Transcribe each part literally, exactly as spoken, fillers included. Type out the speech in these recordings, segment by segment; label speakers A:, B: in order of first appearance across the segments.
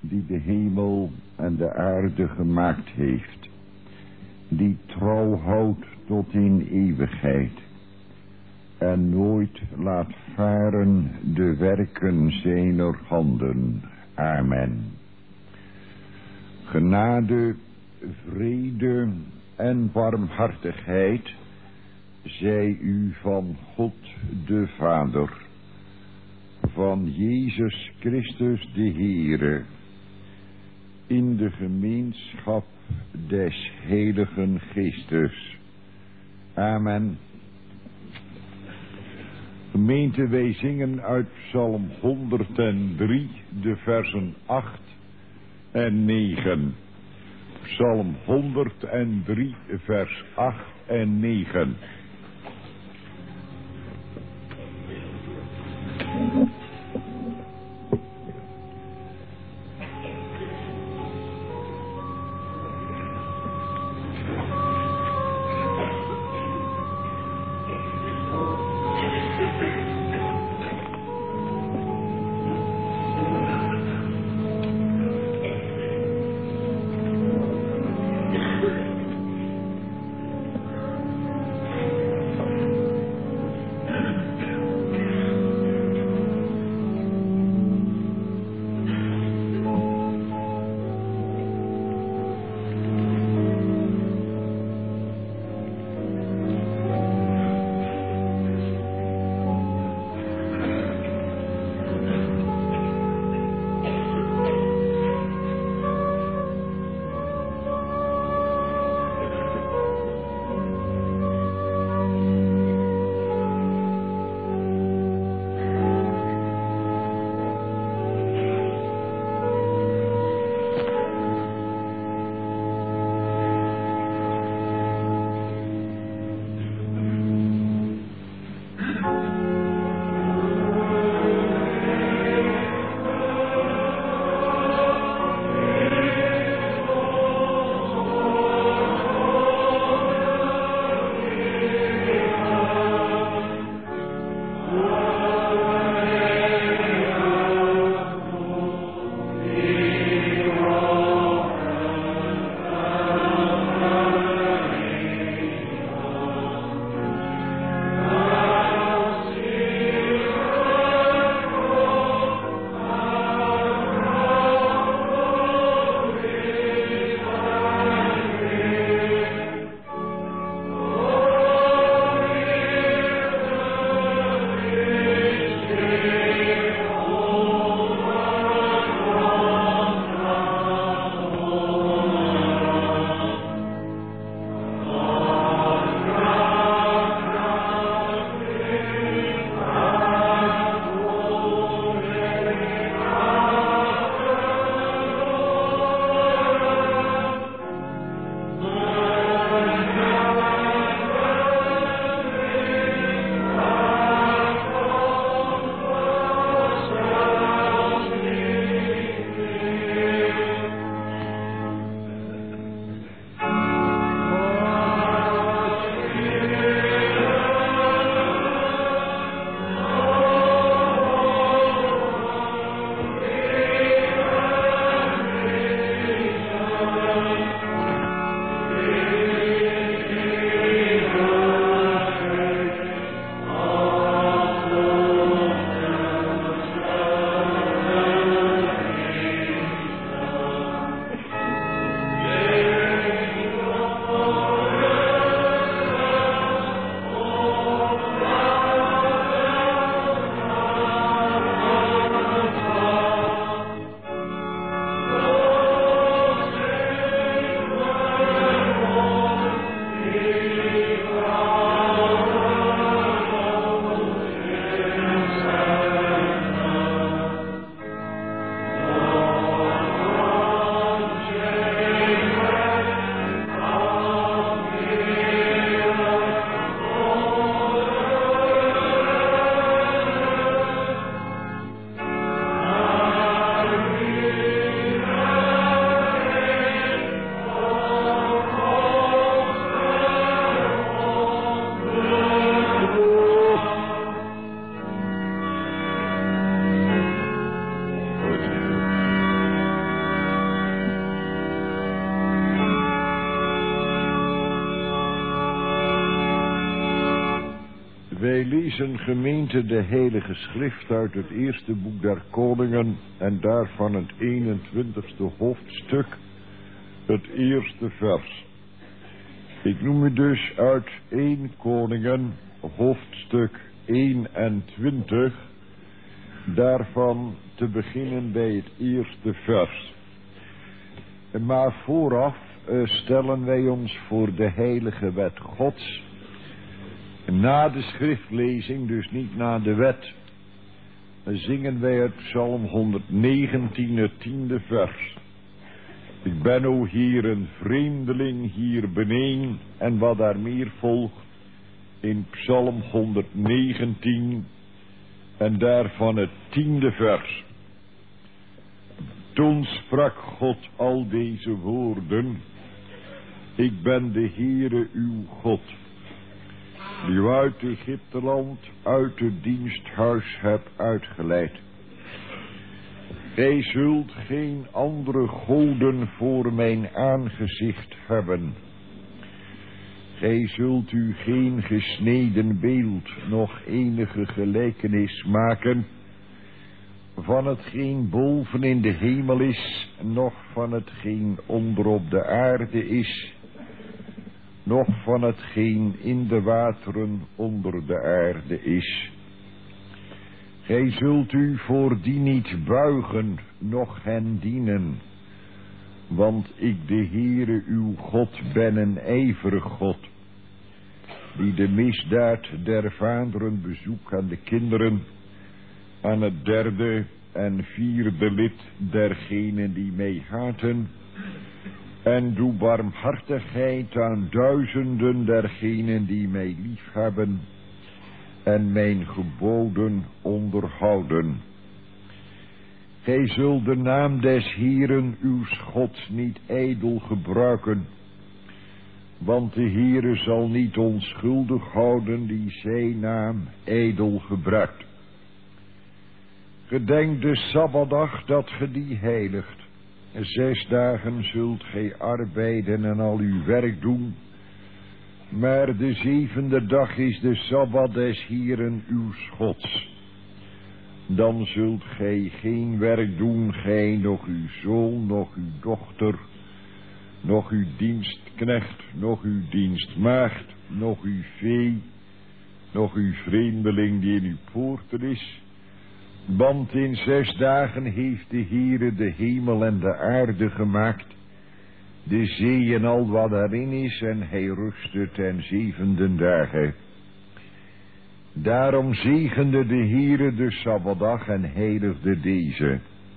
A: die de hemel en de aarde gemaakt heeft, die trouw houdt tot in eeuwigheid en nooit laat varen de werken zijner handen. Amen. Genade, vrede en barmhartigheid zij u van God de Vader, van Jezus Christus de Heere, in de gemeenschap des Heiligen Geestes. Amen. Gemeente, wij zingen uit Psalm honderddrie, de versen acht en negen. Psalm honderddrie, vers acht en negen. Wij lezen gemeente de Heilige Schrift uit het eerste boek der Koningen en daarvan het eenentwintigste hoofdstuk, het eerste vers. Ik noem u dus uit Eerste Koningen, hoofdstuk eenentwintig, daarvan te beginnen bij het eerste vers. Maar vooraf uh, stellen wij ons voor de heilige wet Gods. Na de schriftlezing, dus niet na de wet, zingen wij het Psalm hondertnegentien, het tiende vers. Ik ben, o Heer, een vreemdeling hier beneden, en wat daar meer volgt in Psalm honderdnegentien en daarvan het tiende vers. Toen sprak God al deze woorden: Ik ben de Heere uw God, die u uit Egypteland, uit het diensthuis hebt uitgeleid. Gij zult geen andere goden voor mijn aangezicht hebben. Gij zult u geen gesneden beeld, noch enige gelijkenis maken van hetgeen boven in de hemel is, noch van hetgeen onder op de aarde is, noch van hetgeen in de wateren onder de aarde is. Gij zult u voor die niet buigen, noch hen dienen, want ik de Heere uw God ben een ijverig God, die de misdaad der vaderen bezoekt aan de kinderen, aan het derde en vierde lid dergenen die mij haten, en doe barmhartigheid aan duizenden dergenen die mij liefhebben en mijn geboden onderhouden. Gij zult de naam des Heeren uw Gods niet ijdel gebruiken, want de Heere zal niet onschuldig houden die zijn naam ijdel gebruikt. Gedenk de Sabbatdag dat ge die heiligt. Zes dagen zult gij arbeiden en al uw werk doen, maar de zevende dag is de Sabbat des Heeren uw Gods. Dan zult gij geen werk doen, gij, noch uw zoon, noch uw dochter, noch uw dienstknecht, noch uw dienstmaagd, noch uw vee, noch uw vreemdeling die in uw poorten is. Want in zes dagen heeft de Heere de hemel en de aarde gemaakt, de zee en al wat daarin is, en hij rustte ten zevende dagen. Daarom zegende de Heere de Sabbatdag en heiligde deze.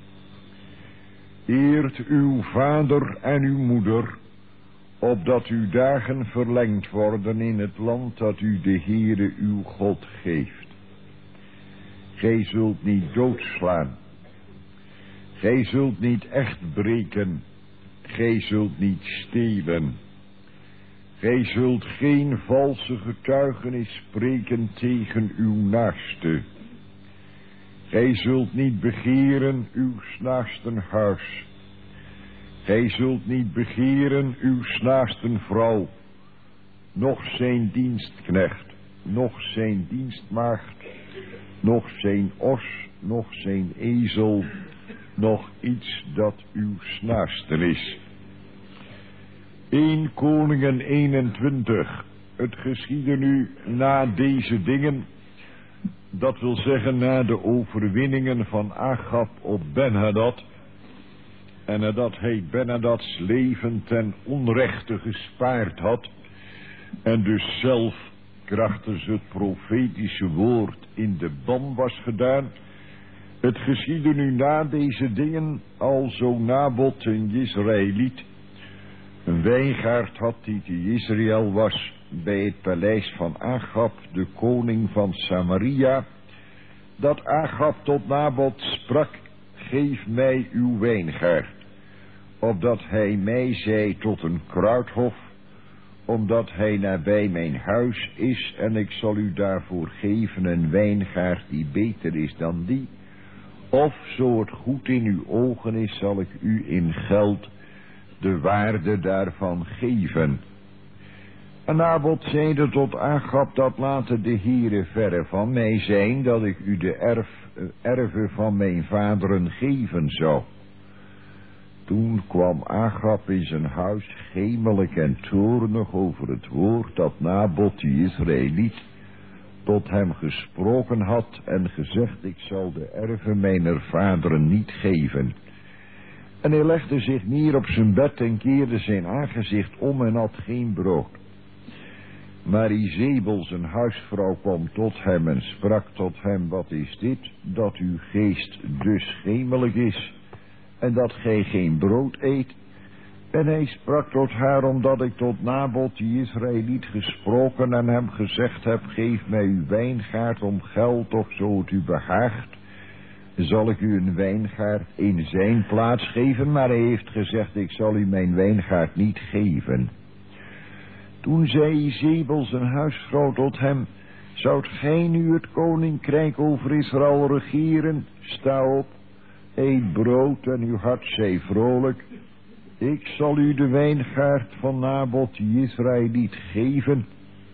A: Eert uw vader en uw moeder, opdat uw dagen verlengd worden in het land dat u de Heere uw God geeft. Gij zult niet doodslaan. Gij zult niet echt breken. Gij zult niet stelen. Gij zult geen valse getuigenis spreken tegen uw naaste. Gij zult niet begeren uw naasten huis. Gij zult niet begeren uw naasten vrouw, noch zijn dienstknecht, noch zijn dienstmaagd, noch zijn os, noch zijn ezel, noch iets dat uw naasten is. Eerste Koningen eenentwintig. Het geschiedde nu na deze dingen, dat wil zeggen na de overwinningen van Achab op Ben-Hadad, en nadat hij Ben-Hadads leven ten onrechte gespaard had, en dus zelf krachtens het profetische woord in de ban was gedaan. Het geschiedde nu na deze dingen, alzo Nabot een Jezreëliet een wijngaard had die te Israël was, bij het paleis van Achab, de koning van Samaria, dat Achab tot Nabot sprak: geef mij uw wijngaard, opdat hij mij zei tot een kruidhof, omdat hij nabij mijn huis is, en ik zal u daarvoor geven een wijngaard die beter is dan die, of zo het goed in uw ogen is, zal ik u in geld de waarde daarvan geven. En Nabot zeide tot Agab, dat laten de Heere verre van mij zijn, dat ik u de erf, erven van mijn vaderen geven zou. Toen kwam Agab in zijn huis gemelijk en toornig over het woord dat Nabot die Israëliet tot hem gesproken had en gezegd, ik zal de erven mijner vaderen niet geven. En hij legde zich neer op zijn bed en keerde zijn aangezicht om en had geen brood. Maar Izebel, zijn huisvrouw, kwam tot hem en sprak tot hem, wat is dit, dat uw geest dus gemelijk is en dat gij geen brood eet? En hij sprak tot haar, omdat ik tot Nabot die Israëliet gesproken en hem gezegd heb, geef mij uw wijngaard om geld, of zo het u behaagt, zal ik u een wijngaard in zijn plaats geven. Maar hij heeft gezegd, ik zal u mijn wijngaard niet geven. Toen zei Izebel, zijn huisvrouw, tot hem, zoudt gij nu het koninkrijk over Israël regeren? Sta op, eet brood en uw hart zij vrolijk. Ik zal u de wijngaard van Nabot die Israëliet geven.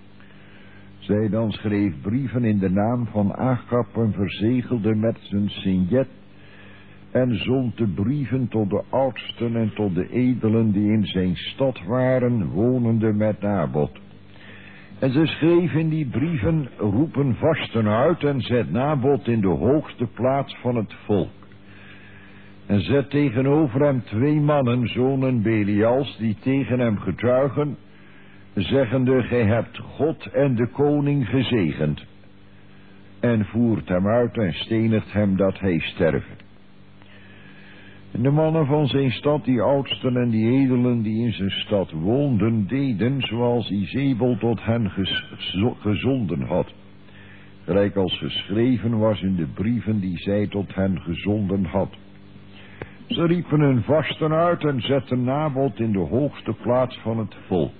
A: Zij dan schreef brieven in de naam van Agab en verzegelde met zijn signet en zond de brieven tot de oudsten en tot de edelen die in zijn stad waren, wonende met Nabot. En ze schreef in die brieven, roep een vasten uit en zet Nabot in de hoogste plaats van het volk. En zet tegenover hem twee mannen, zonen Belials, die tegen hem getuigen, zeggende, gij hebt God en de koning gezegend. En voert hem uit en stenigt hem dat hij sterven. En de mannen van zijn stad, die oudsten en die edelen die in zijn stad woonden, deden zoals Izebel tot hen gezonden had. Gelijk als geschreven was in de brieven die zij tot hen gezonden had. Ze riepen hun vasten uit en zetten Nabot in de hoogste plaats van het volk.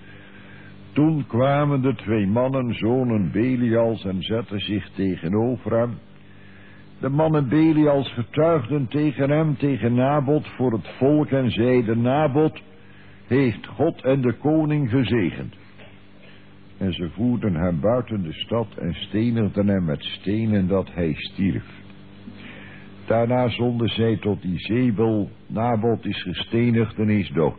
A: Toen kwamen de twee mannen, zonen Belials, en zetten zich tegenover hem. De mannen Belials getuigden tegen hem, tegen Nabot, voor het volk en zeiden, Nabot heeft God en de koning gezegend. En ze voerden hem buiten de stad en stenigden hem met stenen dat hij stierf. Daarna zonden zij tot Izebel, Nabot is gestenigd en is dood.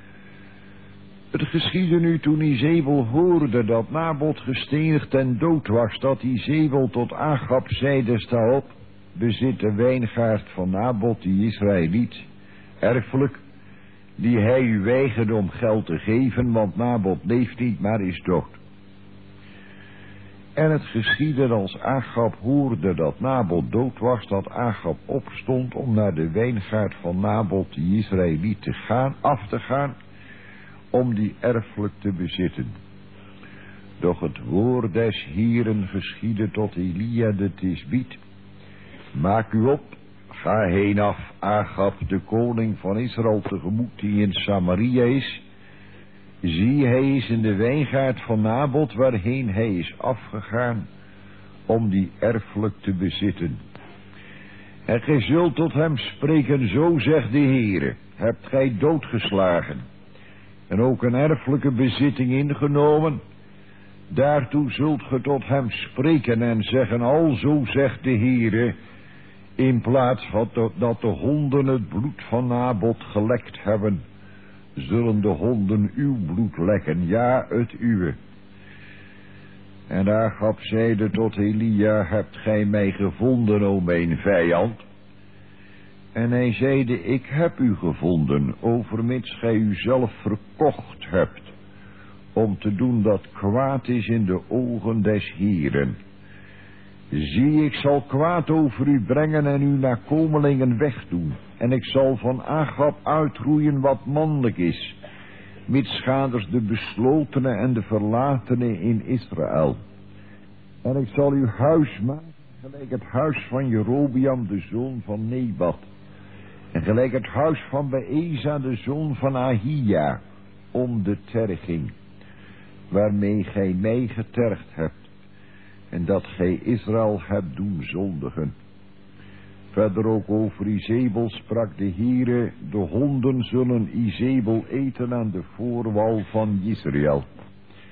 A: Het geschiedde nu toen Izebel hoorde dat Nabot gestenigd en dood was, dat Izebel tot Agab zeide, sta op, bezit de wijngaard van Nabot die Israëliet, erfelijk, die hij u weigerde om geld te geven, want Nabot leeft niet, maar is dood. En het geschiedde als Agab hoorde dat Nabot dood was, dat Agab opstond om naar de wijngaard van Nabot die Israëliet te gaan, af te gaan, om die erfelijk te bezitten. Doch het woord des Heeren geschiedde tot Elia de Tisbiet. Maak u op, ga heen af, Agab, de koning van Israël, tegemoet die in Samaria is. Zie, hij is in de wijngaard van Nabot, waarheen hij is afgegaan, om die erfelijk te bezitten. En gij zult tot hem spreken, zo zegt de Heere, hebt gij doodgeslagen, en ook een erfelijke bezitting ingenomen. Daartoe zult ge tot hem spreken en zeggen, alzo zegt de Heere, in plaats van dat de honden het bloed van Nabot gelekt hebben, zullen de honden uw bloed lekken, ja, het uwe. En Agab zeide tot Elia, hebt gij mij gevonden, o mijn vijand? En hij zeide, ik heb u gevonden, overmits gij u zelf verkocht hebt, om te doen dat kwaad is in de ogen des Heeren. Zie, ik zal kwaad over u brengen en uw nakomelingen wegdoen. En ik zal van Agab uitroeien wat mannelijk is, mitsgaders de beslotenen en de verlatenen in Israël. En ik zal uw huis maken, gelijk het huis van Jerobeam, de zoon van Nebat. En gelijk het huis van Beeza, de zoon van Ahia, om de terging, waarmee gij mij getergd hebt, en dat gij Israël hebt doen zondigen. Verder ook over Izebel sprak de Heere, de honden zullen Izebel eten aan de voorwal van Israël.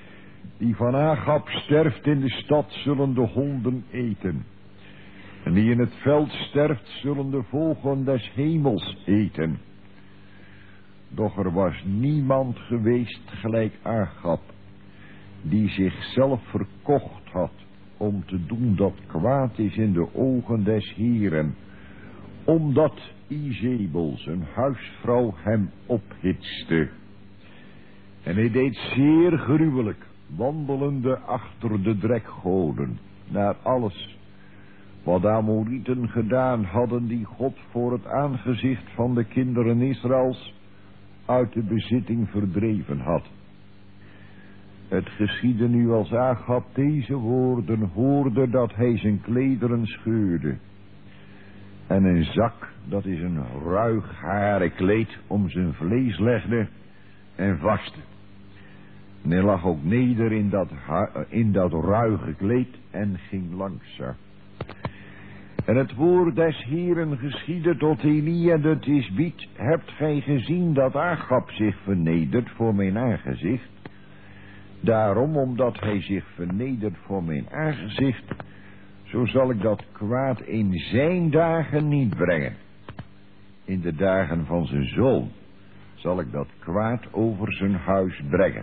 A: Die van Agab sterft in de stad, zullen de honden eten. En die in het veld sterft, zullen de vogelen des hemels eten. Doch er was niemand geweest gelijk Agab, die zichzelf verkocht had om te doen dat kwaad is in de ogen des Heeren, omdat Izebel, zijn huisvrouw, hem ophitste. En hij deed zeer gruwelijk, wandelende achter de drekgoden, naar alles wat de Amorieten gedaan hadden, die God voor het aangezicht van de kinderen Israëls uit de bezitting verdreven had. Het geschiedde nu als Agab deze woorden hoorde, dat hij zijn klederen scheurde en een zak, dat is een ruig haren kleed, om zijn vlees legde en vastte. En hij lag ook neder in dat, in dat ruige kleed en ging langzaam. En het woord des Heeren geschiedde tot Elia de Tisbiet: hebt gij gezien dat Agab zich vernedert voor mijn aangezicht? Daarom, omdat hij zich vernedert voor mijn aangezicht, zo zal ik dat kwaad in zijn dagen niet brengen. In de dagen van zijn zoon zal ik dat kwaad over zijn huis brengen.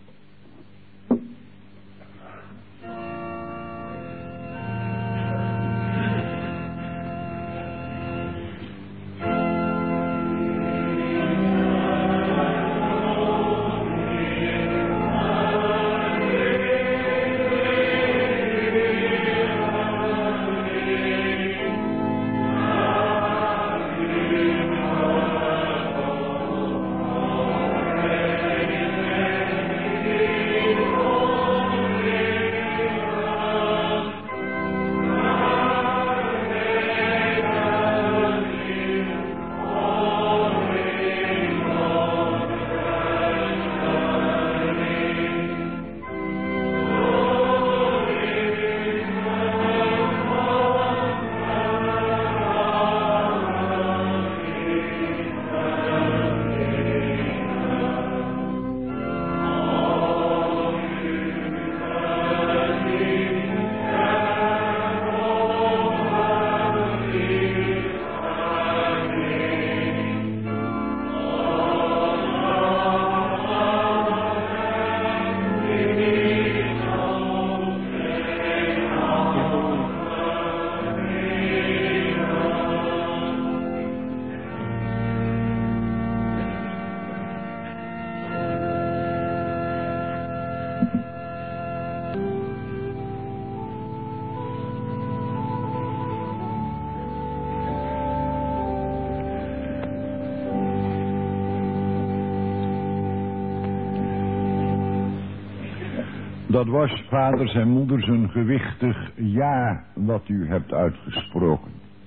A: Dat was, vaders en moeders, een gewichtig ja wat u hebt uitgesproken.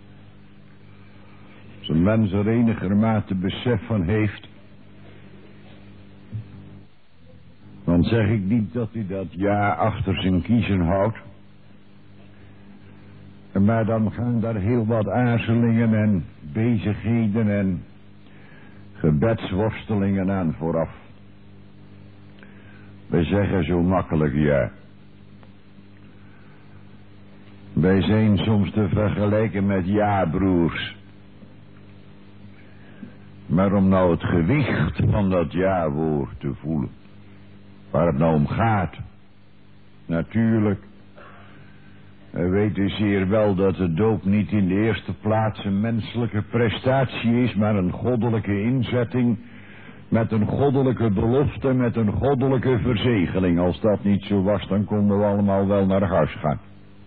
A: Als een mens er enigermate besef van heeft, dan zeg ik niet dat hij dat ja achter zijn kiezen houdt. Maar dan gaan daar heel wat aarzelingen en bezigheden en gebedsworstelingen aan vooraf. Wij zeggen zo makkelijk ja. Wij zijn soms te vergelijken met ja-broers. Maar om nou het gewicht van dat ja-woord te voelen, waar het nou om gaat. Natuurlijk, wij weten zeer wel dat de doop niet in de eerste plaats een menselijke prestatie is, maar een goddelijke inzetting, met een goddelijke belofte, met een goddelijke verzegeling. Als dat niet zo was, dan konden we allemaal wel naar huis gaan.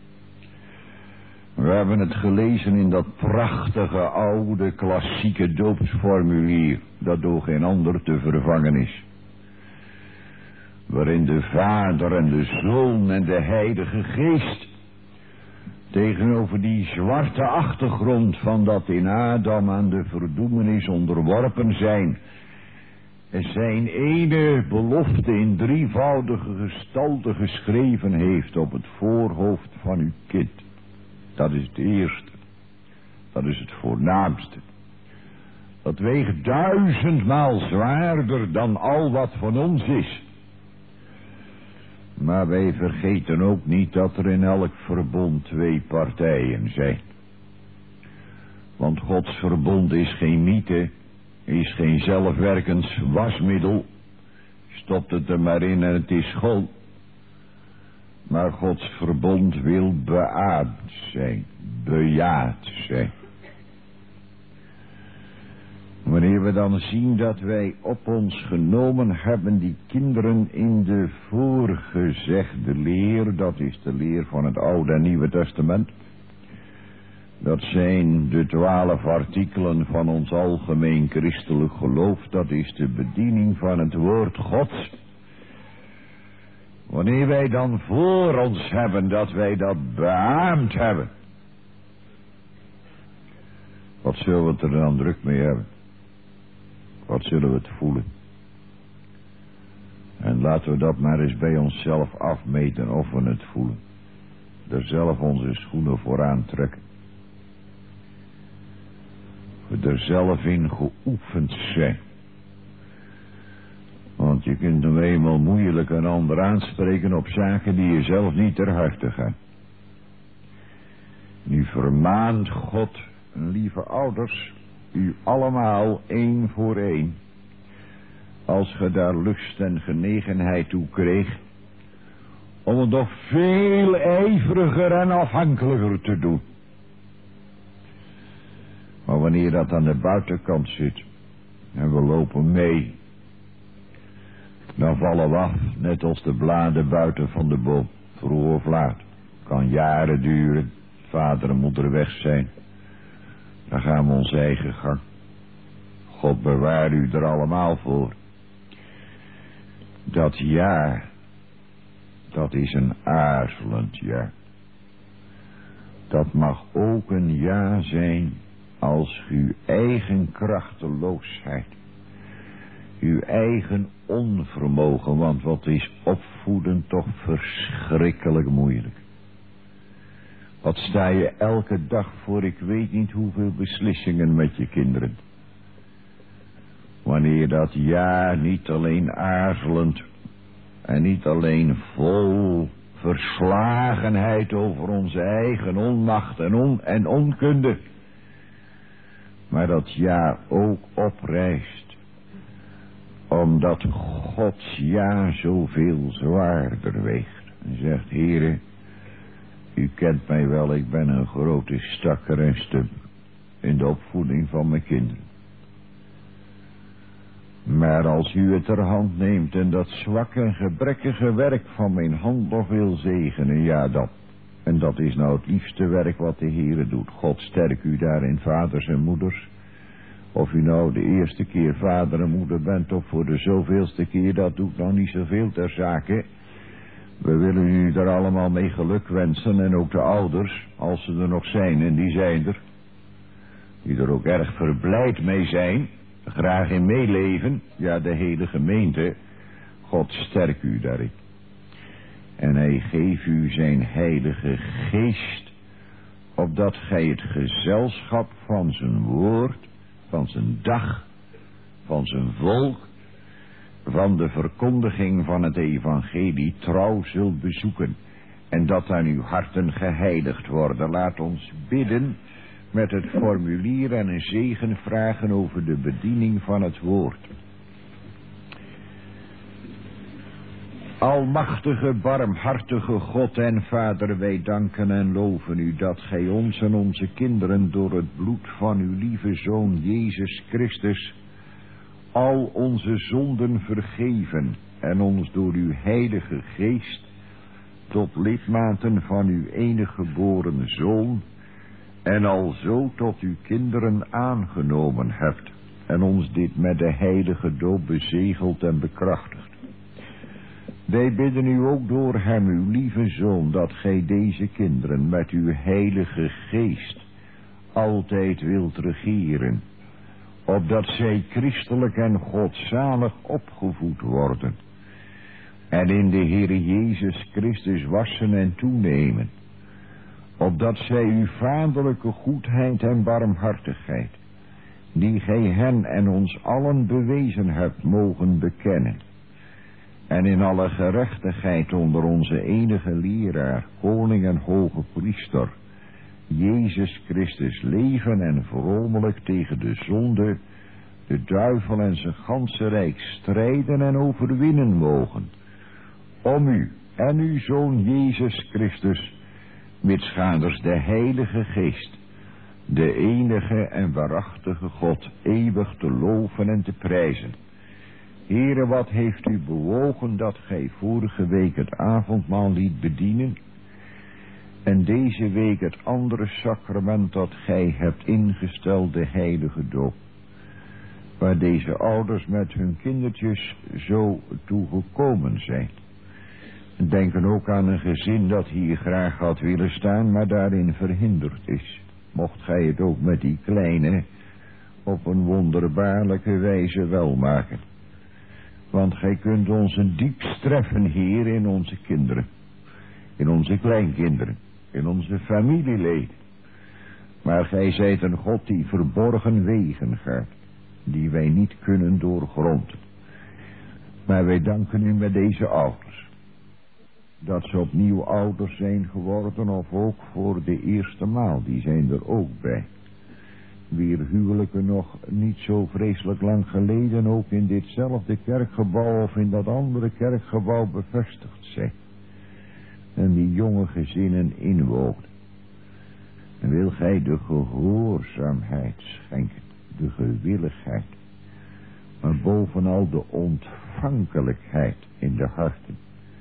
A: We hebben het gelezen in dat prachtige oude klassieke doopsformulier, dat door geen ander te vervangen is. Waarin de Vader en de Zoon en de Heilige Geest tegenover die zwarte achtergrond van dat in Adam aan de verdoemenis onderworpen zijn, zijn ene belofte in drievoudige gestalte geschreven heeft op het voorhoofd van uw kind. Dat is het eerste. Dat is het voornaamste. Dat weegt duizendmaal zwaarder dan al wat van ons is. Maar wij vergeten ook niet dat er in elk verbond twee partijen zijn. Want Gods verbond is geen mythe, is geen zelfwerkend wasmiddel. Stopt het er maar in en het is schoon. Maar Gods verbond wil beaamd zijn, bejaard zijn. Wanneer we dan zien dat wij op ons genomen hebben die kinderen in de voorgezegde leer, dat is de leer van het Oude en Nieuwe Testament. Dat zijn de twaalf artikelen van ons algemeen christelijk geloof, dat is de bediening van het woord Gods. Wanneer wij dan voor ons hebben dat wij dat beaamd hebben, wat zullen we er dan druk mee hebben? Wat zullen we het voelen? En laten we dat maar eens bij onszelf afmeten of we het voelen. Er zelf onze schoenen voor aantrekken. We er zelf in geoefend zijn. Want je kunt nu eenmaal moeilijk een ander aanspreken op zaken die je zelf niet ter harte gaan. Nu vermaant God, lieve ouders, u allemaal één voor één, als ge daar lust en genegenheid toe kreeg, om het nog veel ijveriger en afhankelijker te doen. Maar wanneer dat aan de buitenkant zit en we lopen mee, dan vallen we af, net als de bladen buiten van de boom, vroeg of laat. Kan jaren duren, vader en moeder weg zijn. Dan gaan we onze eigen gang. God bewaar u er allemaal voor. Dat ja, dat is een aarzelend ja. Dat mag ook een ja zijn als uw eigen krachteloosheid, uw eigen onvermogen, want wat is opvoeden toch verschrikkelijk moeilijk. Wat sta je elke dag voor ik weet niet hoeveel beslissingen met je kinderen. Wanneer dat ja niet alleen aarzelend en niet alleen vol verslagenheid over onze eigen onmacht en, on en onkunde, maar dat ja ook oprijst, omdat Gods ja zoveel zwaarder weegt. En zegt, Heere, u kent mij wel, ik ben een grote stakker en stum in de opvoeding van mijn kinderen. Maar als u het ter hand neemt en dat zwakke en gebrekkige werk van mijn hand nog wil zegenen, ja dat. En dat is nou het liefste werk wat de Heere doet. God sterk u daarin, vaders en moeders. Of u nou de eerste keer vader en moeder bent of voor de zoveelste keer, dat doet nou niet zoveel ter zake. We willen u er allemaal mee geluk wensen en ook de ouders, als ze er nog zijn, en die zijn er. Die er ook erg verblijd mee zijn, graag in meeleven, ja de hele gemeente. God sterk u daarin. En hij geeft u zijn heilige geest, opdat gij het gezelschap van zijn woord, van zijn dag, van zijn volk, van de verkondiging van het evangelie trouw zult bezoeken. En dat aan uw harten geheiligd worden. Laat ons bidden met het formulier en een zegen vragen over de bediening van het woord. Almachtige, barmhartige God en Vader, wij danken en loven u dat gij ons en onze kinderen door het bloed van uw lieve Zoon Jezus Christus al onze zonden vergeven en ons door uw heilige geest tot lidmaten van uw enige geboren Zoon en alzo tot uw kinderen aangenomen hebt en ons dit met de heilige doop bezegeld en bekrachtigd. Wij bidden u ook door hem, uw lieve Zoon, dat gij deze kinderen met uw heilige geest altijd wilt regeren, opdat zij christelijk en godzalig opgevoed worden en in de Heere Jezus Christus wassen en toenemen, opdat zij uw vaderlijke goedheid en barmhartigheid, die gij hen en ons allen bewezen hebt, mogen bekennen, en in alle gerechtigheid onder onze enige leraar, koning en hoge priester, Jezus Christus, leven en vromelijk tegen de zonde, de duivel en zijn ganse rijk strijden en overwinnen mogen. Om u en uw Zoon Jezus Christus, mitsgaanders de Heilige Geest, de enige en waarachtige God, eeuwig te loven en te prijzen. Heere, wat heeft u bewogen dat gij vorige week het avondmaal liet bedienen, en deze week het andere sacrament dat gij hebt ingesteld, de heilige doop, waar deze ouders met hun kindertjes zo toe gekomen zijn. Denken ook aan een gezin dat hier graag had willen staan, maar daarin verhinderd is. Mocht gij het ook met die kleine op een wonderbaarlijke wijze wel maken. Want gij kunt ons een diep treffen, Heer, in onze kinderen, in onze kleinkinderen, in onze familieleden. Maar gij zijt een God die verborgen wegen gaat, die wij niet kunnen doorgronden. Maar wij danken u met deze ouders, dat ze opnieuw ouders zijn geworden, of ook voor de eerste maal, die zijn er ook bij. Wier huwelijken nog niet zo vreselijk lang geleden ook in ditzelfde kerkgebouw of in dat andere kerkgebouw bevestigd zijn. En die jonge gezinnen inwoogden. En wil gij de gehoorzaamheid schenken, de gewilligheid, maar bovenal de ontvankelijkheid in de harten.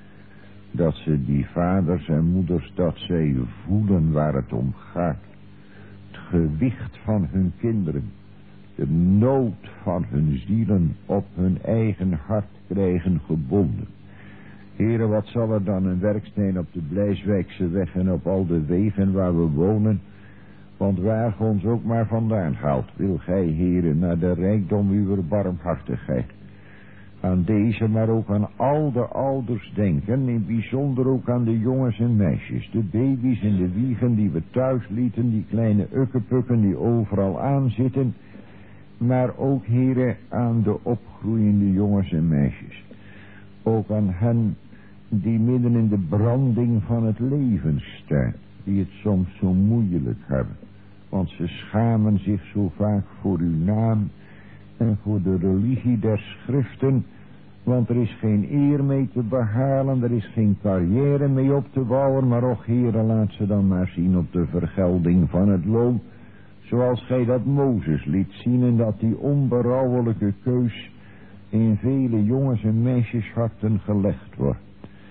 A: Dat ze die vaders en moeders, dat zij voelen waar het om gaat. Het gewicht van hun kinderen, de nood van hun zielen op hun eigen hart krijgen gebonden. Heere, wat zal er dan een werk zijn op de Blijswijkse weg en op al de wegen waar we wonen? Want waar ge ons ook maar vandaan haalt, wil gij, Heere, naar de rijkdom uw barmhartigheid aan deze, maar ook aan al de ouders denken, in bijzonder ook aan de jongens en meisjes, de baby's in de wiegen die we thuis lieten, die kleine ukkepukken die overal aanzitten, maar ook, Heere, aan de opgroeiende jongens en meisjes. Ook aan hen die midden in de branding van het leven staan, die het soms zo moeilijk hebben, want ze schamen zich zo vaak voor uw naam en voor de religie der schriften, want er is geen eer mee te behalen, er is geen carrière mee op te bouwen, maar och, Heere, laat ze dan maar zien op de vergelding van het loon, zoals gij dat Mozes liet zien en dat die onberouwelijke keus in vele jongens en meisjes harten gelegd wordt.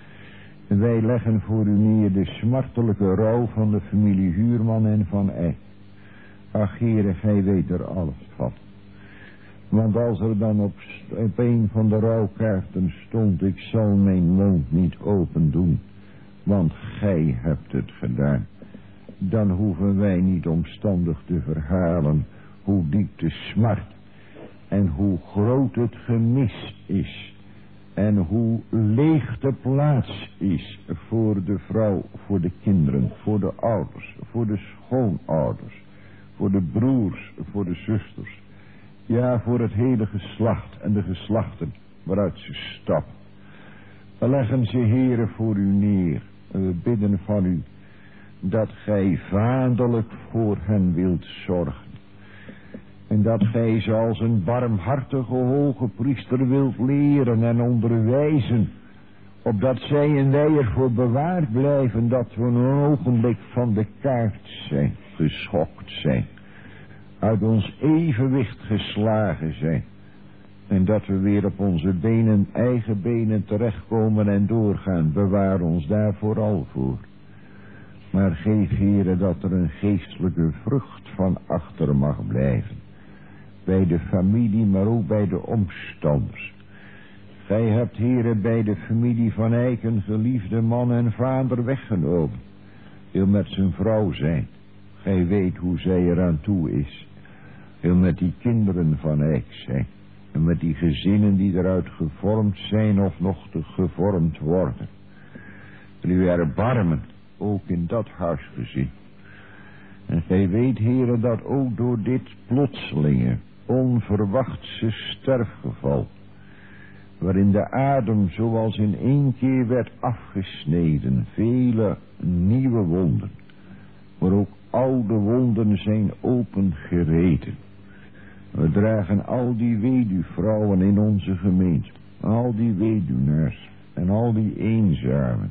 A: Wij leggen voor u neer de smartelijke rouw van de familie Huurman en van Eck. Ach, Heere, gij weet er alles van. Want als er dan op, op een van de rouwkaarten stond, ik zal mijn mond niet open doen, want gij hebt het gedaan, dan hoeven wij niet omstandig te verhalen hoe diep de smart en hoe groot het gemis is en hoe leeg de plaats is voor de vrouw, voor de kinderen, voor de ouders, voor de schoonouders, voor de broers, voor de zusters. Ja, voor het hele geslacht en de geslachten waaruit ze stappen. We leggen ze, Heere, voor u neer. En we bidden van u dat gij vaderlijk voor hen wilt zorgen. En dat gij ze als een barmhartige hoge priester wilt leren en onderwijzen, opdat zij en wij ervoor bewaard blijven dat we een ogenblik van de kaart zijn, geschokt zijn, uit ons evenwicht geslagen zijn, en dat we weer op onze benen, eigen benen terechtkomen en doorgaan. Bewaar ons daar vooral voor. Maar geef, Heere, dat er een geestelijke vrucht van achter mag blijven, bij de familie, maar ook bij de omstanders. Gij hebt, Heere, bij de familie van Eyck een geliefde man en vader weggenomen. Wil met zijn vrouw zijn. Gij weet hoe zij eraan toe is. Wil met die kinderen van Eyck zijn. En met die gezinnen die eruit gevormd zijn of nog te gevormd worden. Wil u erbarmen, ook in dat huisgezin. En gij weet, Heere, dat ook door dit plotselinge, onverwachtse sterfgeval, waarin de adem zoals in één keer werd afgesneden, vele nieuwe wonden, maar ook oude wonden zijn opengereten. We dragen al die weduwvrouwen in onze gemeente, al die weduwnaars en al die eenzamen,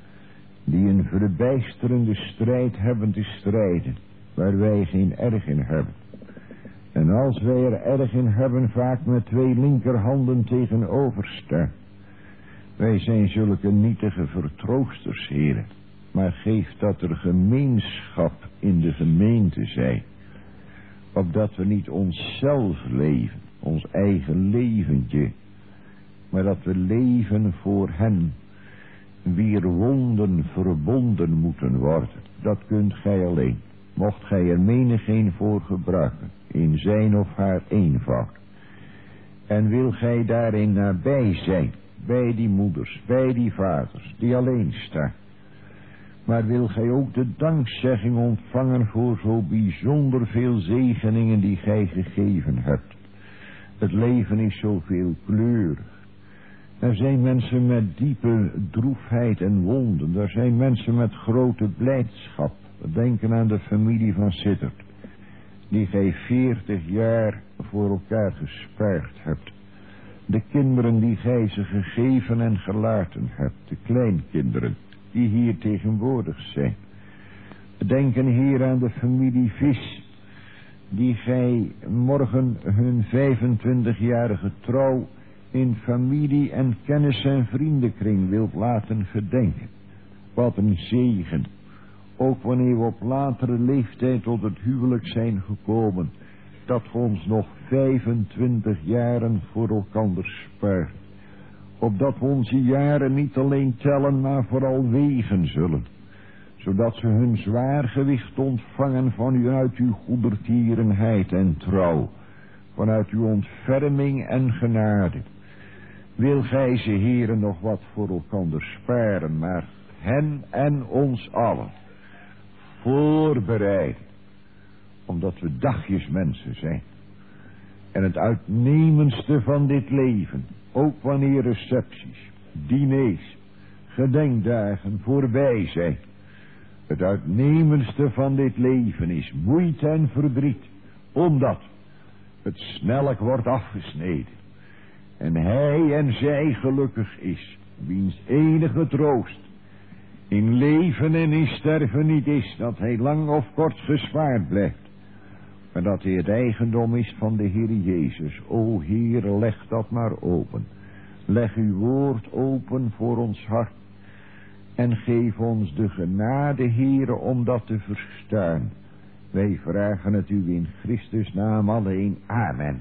A: die een verbijsterende strijd hebben te strijden, waar wij geen erg in hebben. En als wij er erg in hebben, vaak met twee linkerhanden tegenover staan. Wij zijn zulke nietige vertroosters, heren, maar geef dat er gemeenschap in de gemeente zij, opdat we niet onszelf leven, ons eigen leventje, maar dat we leven voor hen, wier wonden verbonden moeten worden. Dat kunt gij alleen, mocht gij er menigeen voor gebruiken, in zijn of haar eenvoud. En wil gij daarin nabij zijn, bij die moeders, bij die vaders, die alleen staan. Maar wil gij ook de dankzegging ontvangen voor zo bijzonder veel zegeningen die gij gegeven hebt. Het leven is zoveel kleurig. Er zijn mensen met diepe droefheid en wonden. Er zijn mensen met grote blijdschap. We denken aan de familie van Sittert, die gij veertig jaar voor elkaar gespaard hebt. De kinderen die gij ze gegeven en gelaten hebt. De kleinkinderen die hier tegenwoordig zijn. We denken hier aan de familie Vis, die gij morgen hun vijfentwintigjarige trouw in familie en kennis en vriendenkring wilt laten gedenken. Wat een zegen. Ook wanneer we op latere leeftijd tot het huwelijk zijn gekomen, dat we ons nog vijfentwintig jaren voor elkander spaart. Opdat we onze jaren niet alleen tellen, maar vooral wegen zullen, zodat ze hun zwaar gewicht ontvangen van u uit uw goedertierenheid en trouw, vanuit uw ontferming en genade. Wil gij ze, heren, nog wat voor elkander sparen, maar hen en ons allen voorbereiden, omdat we dagjesmensen zijn. En het uitnemendste van dit leven, ook wanneer recepties, diners, gedenkdagen voorbij zijn, het uitnemendste van dit leven is moeite en verdriet, omdat het snellijk wordt afgesneden. En hij en zij gelukkig is, wiens enige troost in leven en in sterven niet is, dat hij lang of kort gespaard blijft, maar dat hij het eigendom is van de Heer Jezus. O Heer, leg dat maar open. Leg uw woord open voor ons hart en geef ons de genade, Heere, om dat te verstaan. Wij vragen het u in Christus naam alleen. Amen.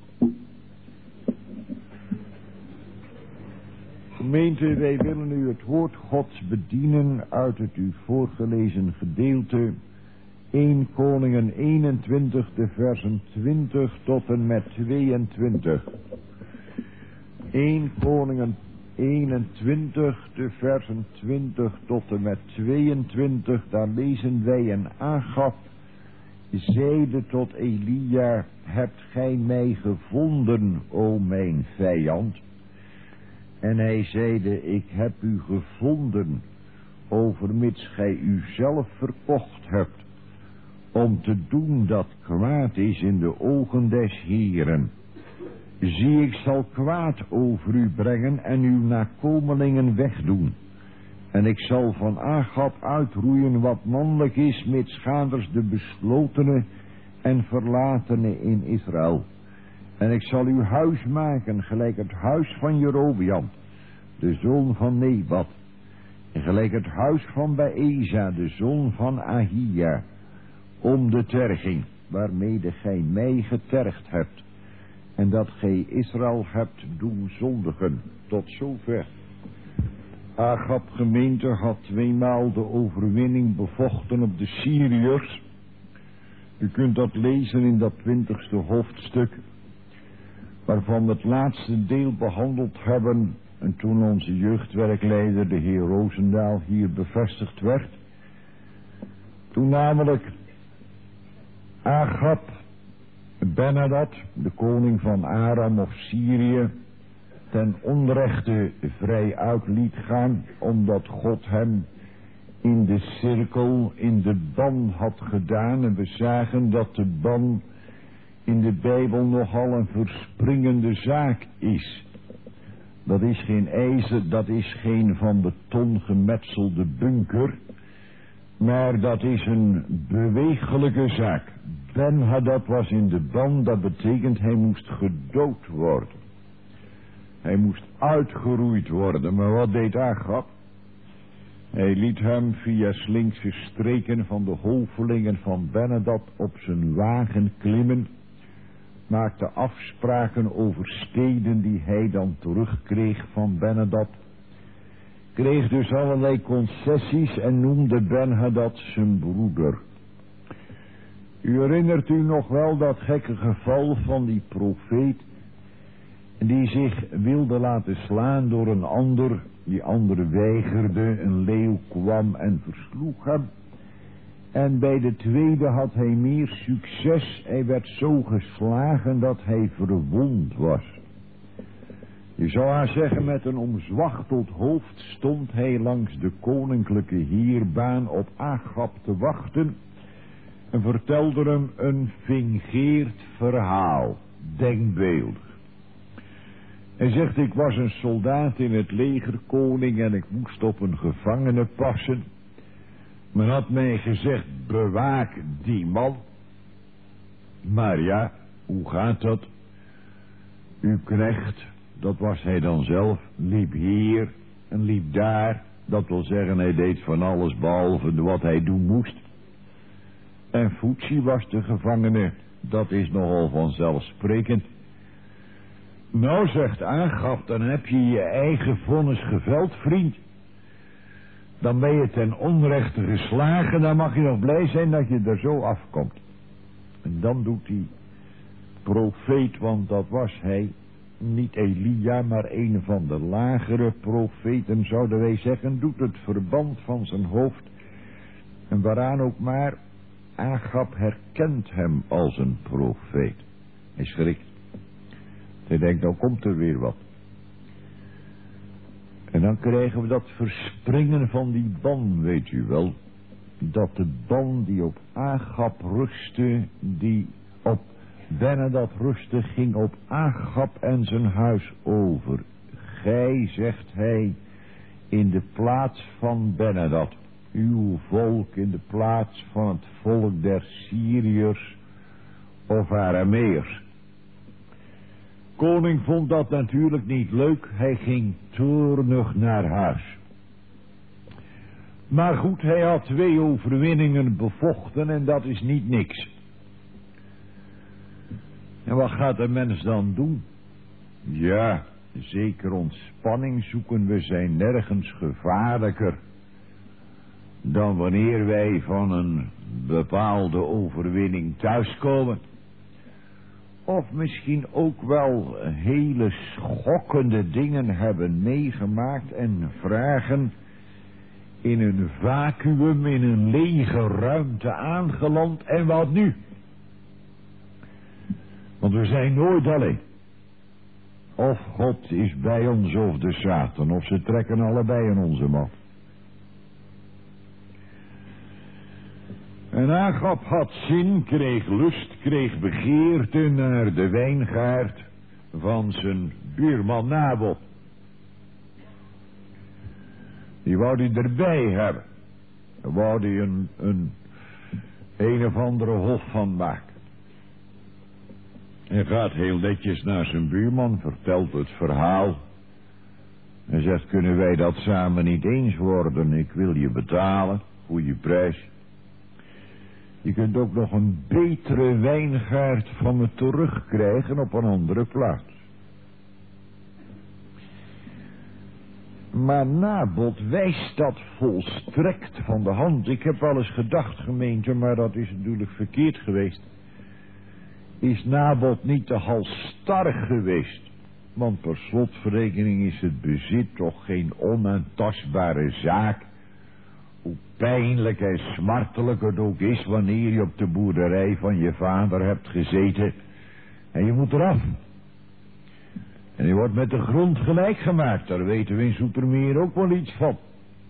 A: Gemeente, wij willen u het woord Gods bedienen uit het u voorgelezen gedeelte. Eerste Koningen eenentwintig, de versen twintig tot en met tweeëntwintig. Eerste Koningen eenentwintig, de versen twintig tot en met tweeëntwintig. Daar lezen wij: en Agab zeide tot Elia: hebt gij mij gevonden, o mijn vijand? En hij zeide: ik heb u gevonden, overmits gij u zelf verkocht hebt, om te doen dat kwaad is in de ogen des Heeren. Zie, ik zal kwaad over u brengen en uw nakomelingen wegdoen. En ik zal van Agab uitroeien wat mannelijk is, mitsgaders de beslotene en verlatene in Israël. En ik zal uw huis maken gelijk het huis van Jerobeam, de zoon van Nebat, en gelijk het huis van Baeza, de zoon van Ahia, om de terging waarmede gij mij getergd hebt, en dat gij Israël hebt doen zondigen. Tot zover. Agab, gemeente, had tweemaal de overwinning bevochten op de Syriërs. U kunt dat lezen in dat twintigste hoofdstuk, waarvan we het laatste deel behandeld hebben, en toen onze jeugdwerkleider, de heer Roosendaal, hier bevestigd werd. Toen namelijk Agab, Ben-Hadad, de koning van Aram of Syrië, ten onrechte vrij uit liet gaan, omdat God hem in de cirkel, in de ban had gedaan. En we zagen dat de ban in de Bijbel nogal een verspringende zaak is. Dat is geen ijzer, dat is geen van beton gemetselde bunker, maar dat is een bewegelijke zaak. Ben-Hadad was in de ban, dat betekent hij moest gedood worden. Hij moest uitgeroeid worden, maar wat deed Agab? Hij liet hem via slinkse streken van de hovelingen van Ben-Hadad op zijn wagen klimmen, maakte afspraken over steden die hij dan terugkreeg van Ben-Hadad, kreeg dus allerlei concessies en noemde Ben-Hadad zijn broeder. U herinnert u nog wel dat gekke geval van die profeet die zich wilde laten slaan door een ander, die andere weigerde, een leeuw kwam en versloeg hem. En bij de tweede had hij meer succes, hij werd zo geslagen dat hij verwond was. Je zou haar zeggen, met een omzwachteld hoofd stond hij langs de koninklijke heerbaan op Agab te wachten en vertelde hem een fingeerd verhaal, denkbeeldig. Hij zegt, ik was een soldaat in het leger, koning, en ik moest op een gevangene passen. Men had mij gezegd, bewaak die man. Maar ja, hoe gaat dat? Uw knecht, dat was hij dan zelf, liep hier en liep daar. Dat wil zeggen, hij deed van alles behalve wat hij doen moest. En Futsi was de gevangene, dat is nogal vanzelfsprekend. Nou, zegt Agab, dan heb je je eigen vonnis geveld, vriend. Dan ben je ten onrechte geslagen, dan mag je nog blij zijn dat je er zo afkomt. En dan doet die profeet, want dat was hij, niet Elia, maar een van de lagere profeten, zouden wij zeggen, doet het verband van zijn hoofd. En waaraan ook maar, Agab herkent hem als een profeet. Hij schrikt. Hij denkt, nou komt er weer wat. En dan krijgen we dat verspringen van die ban, weet u wel. Dat de ban die op Agab rustte, die op Ben-Hadad rustte, ging op Agab en zijn huis over. Gij, zegt hij, in de plaats van Ben-Hadad, uw volk in de plaats van het volk der Syriërs of Arameërs. Koning vond dat natuurlijk niet leuk, hij ging toornig naar huis. Maar goed, hij had twee overwinningen bevochten en dat is niet niks. En wat gaat een mens dan doen? Ja, zeker ontspanning zoeken, we zijn nergens gevaarlijker dan wanneer wij van een bepaalde overwinning thuiskomen. Of misschien ook wel hele schokkende dingen hebben meegemaakt en vragen in een vacuüm, in een lege ruimte aangeland. En wat nu? Want we zijn nooit alleen. Of God is bij ons of de Satan, of ze trekken allebei in onze mand. En Agab had zin, kreeg lust, kreeg begeerte naar de wijngaard van zijn buurman Nabot. Die wou die erbij hebben. Daar wou die een, een, een of andere hof van maken. Hij gaat heel netjes naar zijn buurman, vertelt het verhaal. Hij zegt, kunnen wij dat samen niet eens worden? Ik wil je betalen, goede prijs. Je kunt ook nog een betere wijngaard van me terugkrijgen op een andere plaats. Maar Nabot wijst dat volstrekt van de hand. Ik heb wel eens gedacht, gemeente, maar dat is natuurlijk verkeerd geweest. Is Nabot niet te halsstarrig geweest? Want per slotverrekening is het bezit toch geen onaantastbare zaak. Hoe pijnlijk en smartelijk het ook is wanneer je op de boerderij van je vader hebt gezeten. En je moet eraf. En die wordt met de grond gelijk gemaakt. Daar weten we in Zoetermeer ook wel iets van.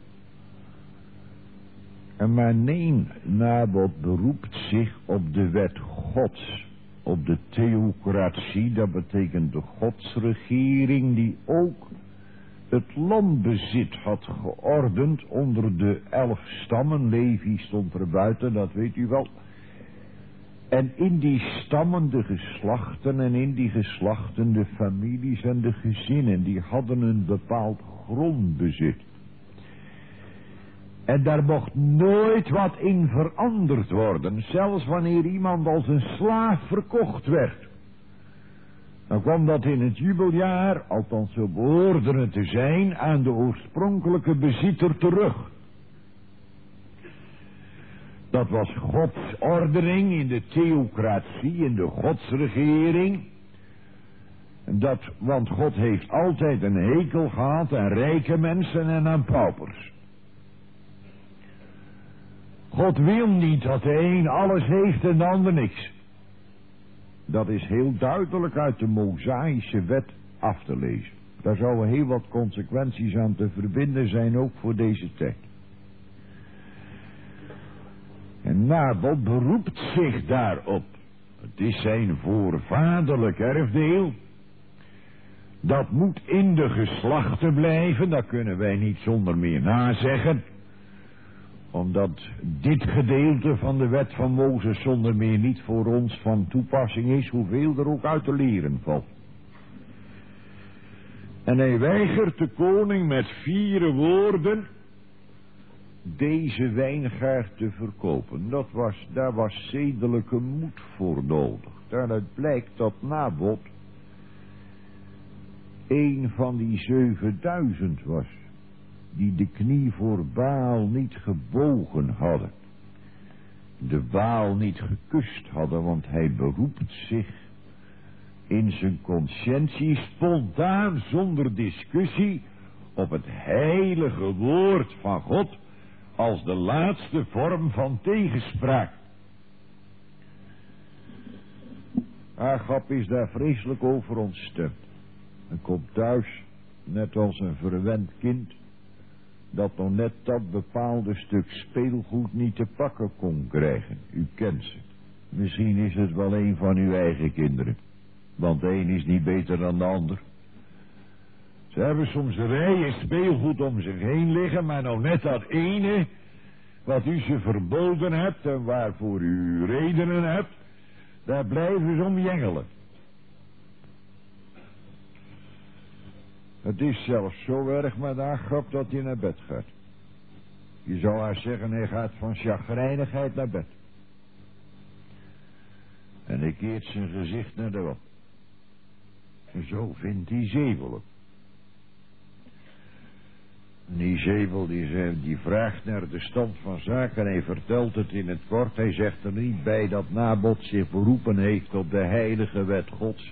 A: En maar nee, Nabot beroept zich op de wet Gods. Op de theocratie, dat betekent de godsregering die ook het landbezit had geordend onder de elf stammen. Levi stond er buiten, dat weet u wel. En in die stammen de geslachten en in die geslachten de families en de gezinnen, die hadden een bepaald grondbezit. En daar mocht nooit wat in veranderd worden, zelfs wanneer iemand als een slaaf verkocht werd. Dan kwam dat in het jubeljaar, althans zo behoorde het te zijn, aan de oorspronkelijke bezitter terug. Dat was Gods ordening in de theocratie, in de godsregering. Dat, want God heeft altijd een hekel gehad aan rijke mensen en aan paupers. God wil niet dat de een alles heeft en de ander niks. Dat is heel duidelijk uit de Mosaïsche wet af te lezen. Daar zouden heel wat consequenties aan te verbinden zijn, ook voor deze tijd. En Nabot beroept zich daarop. Het is zijn voorvaderlijk erfdeel. Dat moet in de geslachten blijven, dat kunnen wij niet zonder meer nazeggen. Omdat dit gedeelte van de wet van Mozes zonder meer niet voor ons van toepassing is, hoeveel er ook uit te leren valt. En hij weigert de koning met vier woorden deze wijngaard te verkopen. Dat was, daar was zedelijke moed voor nodig. Daaruit blijkt dat Nabot een van die zevenduizend was, die de knie voor Baal niet gebogen hadden, de Baal niet gekust hadden, want hij beroept zich in zijn conscientie spontaan, zonder discussie, op het heilige woord van God als de laatste vorm van tegenspraak. Agab is daar vreselijk over ontstemd en komt thuis, net als een verwend kind, dat nog net dat bepaalde stuk speelgoed niet te pakken kon krijgen. U kent ze. Misschien is het wel een van uw eigen kinderen, want de een is niet beter dan de ander. Ze hebben soms rijen speelgoed om zich heen liggen, maar nou net dat ene wat u ze verboden hebt en waarvoor u redenen hebt, daar blijven ze om jengelen. Het is zelfs zo erg met Agab dat hij naar bed gaat. Je zou haar zeggen, hij gaat van chagrijnigheid naar bed. En hij keert zijn gezicht naar de wand. En zo vindt hij Izebel hem. En Izebel die, die vraagt naar de stand van zaken en hij vertelt het in het kort. Hij zegt er niet bij dat Nabot zich beroepen heeft op de heilige wet Gods.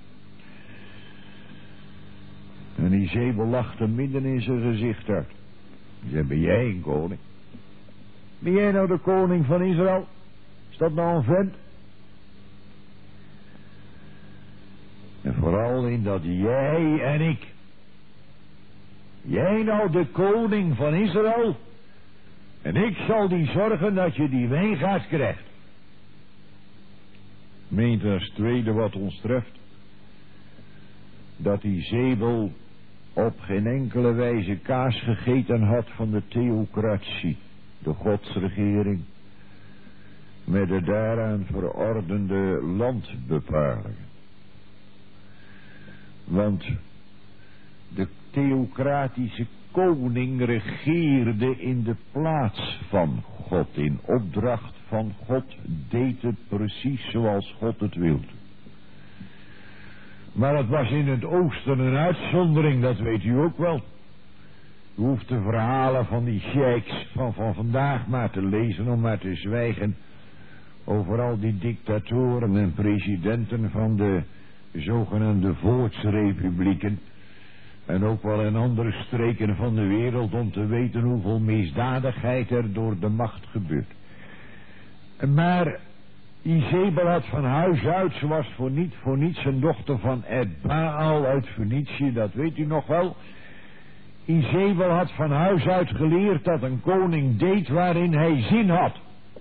A: En Izebel lacht hem midden in zijn gezicht uit. Hij zegt, ben jij een koning? Ben jij nou de koning van Israël? Is dat nou een vent? En vooral in dat jij en ik. Jij nou de koning van Israël? En ik zal die zorgen dat je die wijngaard krijgt. Meent als tweede wat ons treft, dat Izebel op geen enkele wijze kaas gegeten had van de theocratie, de godsregering, met de daaraan verordende landbepalingen. Want de theocratische koning regeerde in de plaats van God, in opdracht van God, deed het precies zoals God het wilde. Maar het was in het oosten een uitzondering, dat weet u ook wel. U hoeft de verhalen van die sheiks van, van vandaag maar te lezen, om maar te zwijgen over al die dictatoren en presidenten van de zogenaamde volksrepublieken. En ook wel in andere streken van de wereld, om te weten hoeveel misdadigheid er door de macht gebeurt. Maar
B: Izebel had van huis uit, ze was voor niet voor niets een dochter van Ed-Baal uit Fenicië, dat weet u nog wel. Izebel had van huis uit geleerd dat een koning deed waarin hij zin had.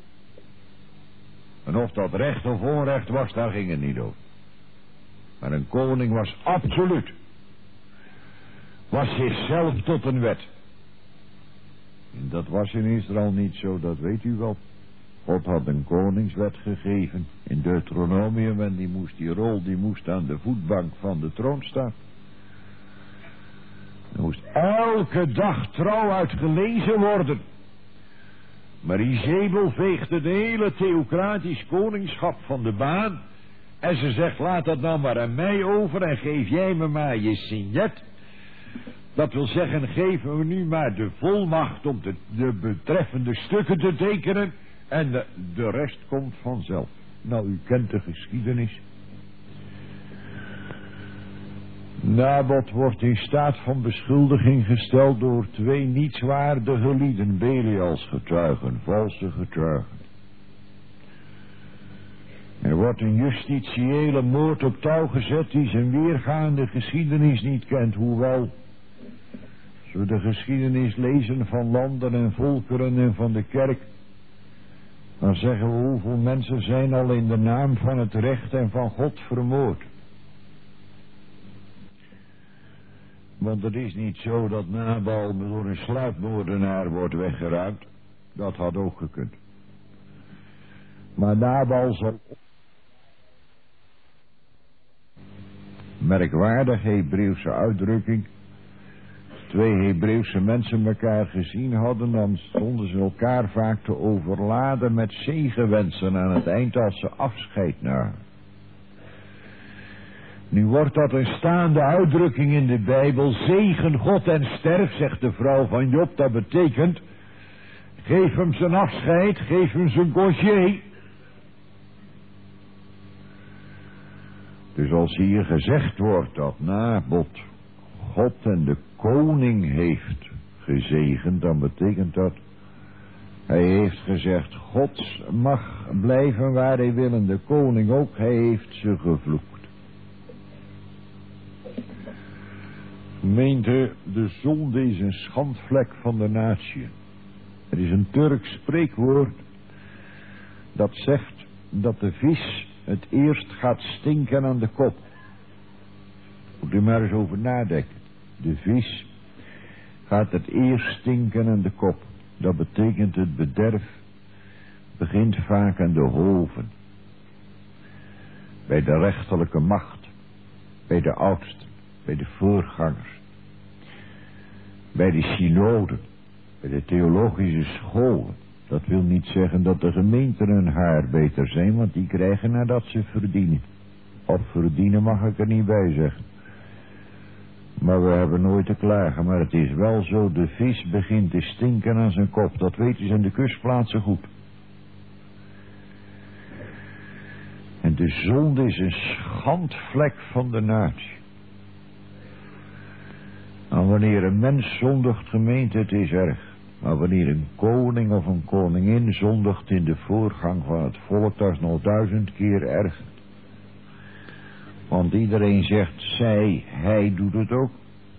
B: En of dat recht of onrecht was, daar ging het niet over. Maar een koning was absoluut. Was zichzelf tot een wet. En dat was in Israël niet zo, dat weet u wel. God had een koningswet gegeven in Deuteronomium en die moest, die rol, die moest aan de voetbank van de troon staan. Er moest elke dag trouw uit gelezen worden. Maar Izebel veegde de hele theocratisch koningschap van de baan. En ze zegt, laat dat nou maar aan mij over en geef jij me maar je signet. Dat wil zeggen, geven we nu maar de volmacht om de, de betreffende stukken te tekenen. En de, de rest komt vanzelf. Nou, u kent de geschiedenis. Nabot wordt in staat van beschuldiging gesteld door twee nietswaardige lieden, Belials getuigen, valse getuigen. Er wordt een justitiële moord op touw gezet die zijn weergaande geschiedenis niet kent, hoewel, als we de geschiedenis lezen van landen en volkeren en van de kerk, dan zeggen we hoeveel mensen zijn al in de naam van het recht en van God vermoord. Want het is niet zo dat Nabal door een sluipmoordenaar wordt weggeruimd. Dat had ook gekund. Maar Nabal zal... Merkwaardig Hebreeuwse uitdrukking. Als twee Hebreeuwse mensen elkaar gezien hadden, dan stonden ze elkaar vaak te overladen met zegenwensen aan het eind als ze afscheid namen. Nu wordt dat een staande uitdrukking in de Bijbel. Zegen God en sterf, zegt de vrouw van Job. Dat betekent, geef hem zijn afscheid, geef hem zijn gosier. Dus als hier gezegd wordt dat Nabot God en de koning heeft gezegend, dan betekent dat, hij heeft gezegd, God mag blijven waar hij wil en de koning ook, hij heeft ze gevloekt. Gemeente, de zonde is een schandvlek van de natie. Er is een Turks spreekwoord dat zegt dat de vis het eerst gaat stinken aan de kop. Moet u maar eens over nadenken. De vis gaat het eerst stinken aan de kop. Dat betekent het bederf begint vaak aan de hoven. Bij de rechterlijke macht. Bij de oudsten. Bij de voorgangers. Bij de synoden. Bij de theologische scholen. Dat wil niet zeggen dat de gemeenten een haar beter zijn, want die krijgen nadat ze verdienen. Of verdienen mag ik er niet bij zeggen. Maar we hebben nooit te klagen. Maar het is wel zo, de vis begint te stinken aan zijn kop. Dat weten ze in de kustplaatsen goed. En de zonde is een schandvlek van de natie. En wanneer een mens zondigt, gemeente, het is erg. Maar wanneer een koning of een koningin zondigt in de voorgang van het volk, dat is nog duizend keer erger. Want iedereen zegt, zij, hij doet het ook.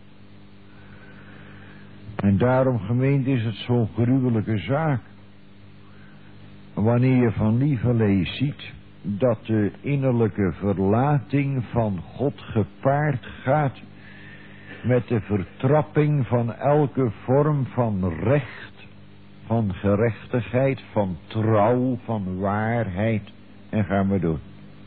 B: En daarom, gemeente, is het zo'n gruwelijke zaak. Wanneer je van lieverlee ziet dat de innerlijke verlating van God gepaard gaat met de vertrapping van elke vorm van recht, van gerechtigheid, van trouw, van waarheid. En ga maar door.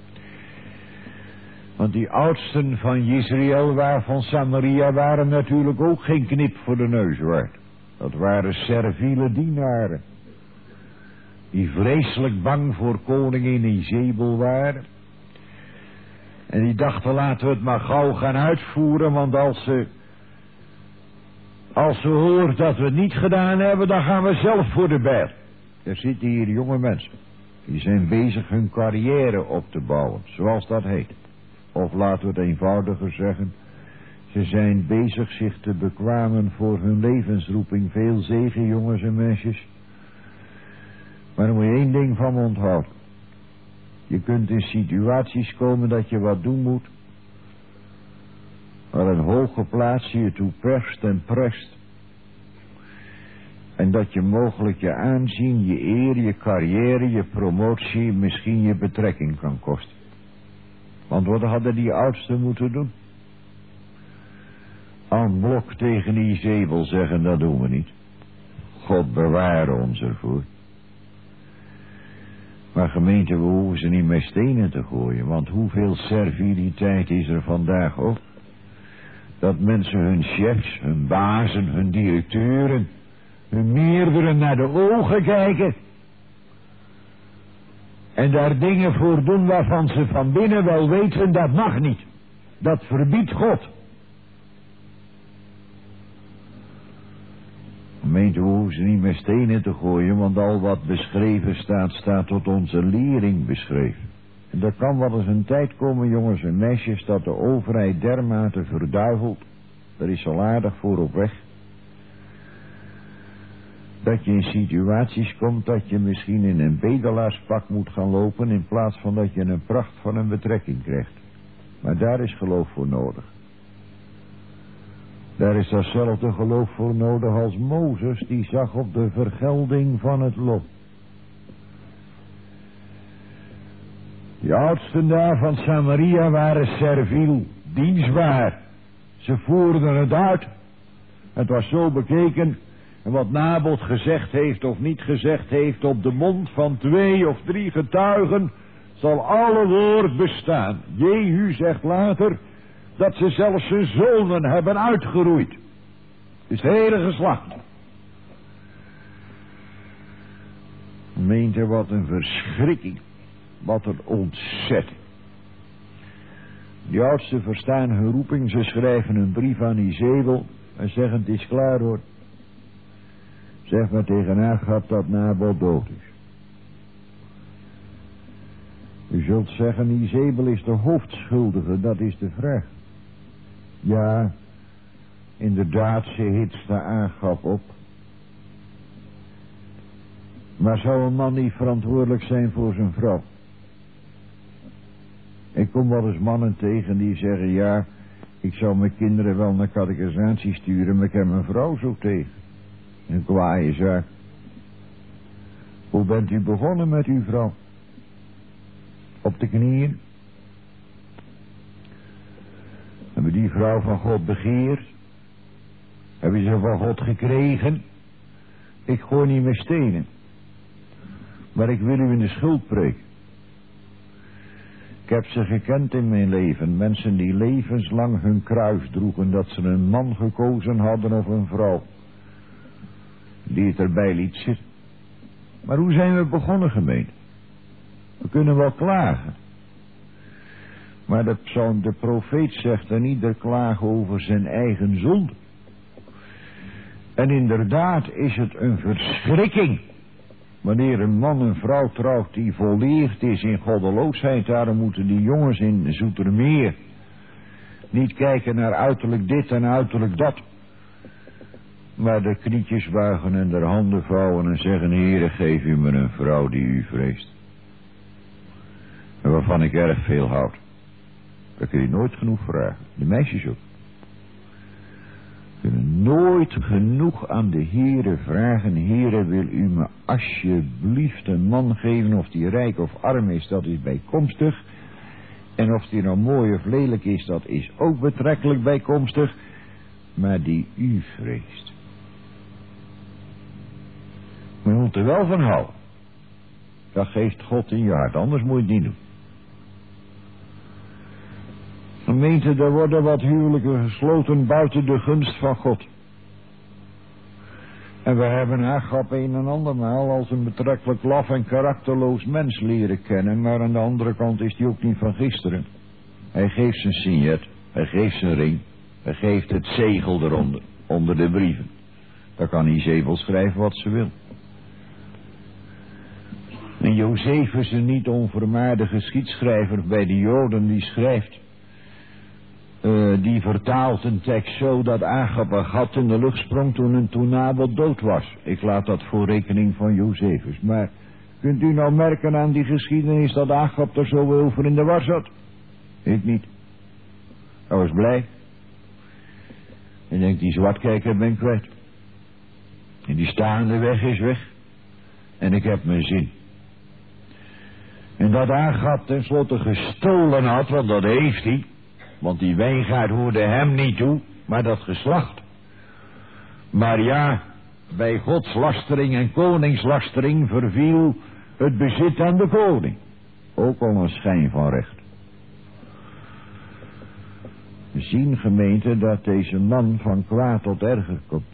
B: Want die oudsten van Israël, waarvan Samaria, waren natuurlijk ook geen knip voor de neus waard. Dat waren serviele dienaren. Die vreselijk bang voor koningin Izebel waren. En die dachten, laten we het maar gauw gaan uitvoeren, want als ze, als ze hoort dat we het niet gedaan hebben, dan gaan we zelf voor de bijl. Er zitten hier jonge mensen, die zijn bezig hun carrière op te bouwen, zoals dat heet. Of laten we het eenvoudiger zeggen, ze zijn bezig zich te bekwamen voor hun levensroeping. Veel zegen, jongens en meisjes. Maar dan moet je één ding van me onthouden. Je kunt in situaties komen dat je wat doen moet, waar een hoge plaats je toe perst en prest. En dat je mogelijk je aanzien, je eer, je carrière, je promotie, misschien je betrekking kan kosten. Want wat hadden die oudsten moeten doen? Aan blok tegen Izebel zeggen, dat doen we niet. God beware ons ervoor. Maar gemeente, we hoeven ze niet met stenen te gooien. Want hoeveel serviliteit is er vandaag ook? Dat mensen hun chefs, hun bazen, hun directeuren, hun meerderen naar de ogen kijken. En daar dingen voor doen waarvan ze van binnen wel weten, dat mag niet. Dat verbiedt God. Gemeente, we hoeven ze niet met stenen te gooien, want al wat beschreven staat, staat tot onze lering beschreven. En er kan wel eens een tijd komen, jongens en meisjes, dat de overheid dermate verduivelt. Er is al aardig voor op weg. Dat je in situaties komt dat je misschien in een bedelaarspak moet gaan lopen, in plaats van dat je een pracht van een betrekking krijgt. Maar daar is geloof voor nodig. Daar is datzelfde geloof voor nodig als Mozes, die zag op de vergelding van het lot. De oudsten daar van Samaria waren serviel, dienstbaar. Ze voerden het uit. Het was zo bekeken. En wat Nabot gezegd heeft of niet gezegd heeft, op de mond van twee of drie getuigen zal alle woord bestaan. Jehu zegt later dat ze zelfs zijn zonen hebben uitgeroeid. Dus het hele geslacht. Meent wat een verschrikking. Wat een ontzetting. Die oudsten verstaan hun roeping. Ze schrijven een brief aan Izebel en zeggen, het is klaar hoor. Zeg maar tegen Agab dat Nabot dood is. U zult zeggen, Izebel is de hoofdschuldige, dat is de vraag. Ja, inderdaad, ze hitste Agab op. Maar zou een man niet verantwoordelijk zijn voor zijn vrouw? Ik kom wel eens mannen tegen die zeggen, ja, ik zou mijn kinderen wel naar catechisatie sturen, maar ik heb mijn vrouw zo tegen. Een kwaaie zaak. Hoe bent u begonnen met uw vrouw? Op de knieën? Hebben die vrouw van God begeerd? Hebben ze van God gekregen? Ik gooi niet met stenen. Maar ik wil u in de schuld preken. Ik heb ze gekend in mijn leven. Mensen die levenslang hun kruis droegen. Dat ze een man gekozen hadden of een vrouw. Die het erbij liet zitten. Maar hoe zijn we begonnen, gemeente? We kunnen wel klagen. Maar de, psalm, de profeet zegt en ieder klagen over zijn eigen zonde. En inderdaad is het een verschrikking. Wanneer een man een vrouw trouwt die volleerd is in goddeloosheid. Daarom moeten die jongens in Zoetermeer niet kijken naar uiterlijk dit en uiterlijk dat. Maar de knietjes buigen en de handen vouwen en zeggen, Heere, geef u me een vrouw die u vreest. En waarvan ik erg veel houd. Daar kun je nooit genoeg vragen. De meisjes ook. Kunnen nooit genoeg aan de Heere vragen. Heere, wil u me alsjeblieft een man geven, of die rijk of arm is, dat is bijkomstig. En of die nou mooi of lelijk is, dat is ook betrekkelijk bijkomstig. Maar die u vreest. Maar je moet er wel van houden. Dat geeft God in je hart, anders moet je het niet doen. Gemeente, er worden wat huwelijken gesloten buiten de gunst van God. En we hebben Agab een en andermaal als een betrekkelijk laf en karakterloos mens leren kennen. Maar aan de andere kant is hij ook niet van gisteren. Hij geeft zijn signet, hij geeft zijn ring, hij geeft het zegel eronder, onder de brieven. Daar kan Izebel schrijven wat ze wil. En Jozefus, een niet onvermaarde geschiedschrijver bij de Joden, die schrijft... Uh, die vertaalt een tekst zo dat Agab een gat in de lucht sprong toen, toen Nabot dood was. Ik laat dat voor rekening van Jozefus. Maar Kunt u nou merken aan die geschiedenis dat Agab er zo over in de war zat? Ik niet. Hij was blij. En denkt, die zwartkijker ben ik kwijt. En die staande weg is weg. En ik heb mijn zin. En dat Agab tenslotte gestolen had, want dat heeft hij. Want die wijngaard hoorde hem niet toe, maar dat geslacht. Maar ja, bij godslastering en koningslastering verviel het bezit aan de koning. Ook al een schijn van recht. We zien, gemeente, dat deze man van kwaad tot erger komt.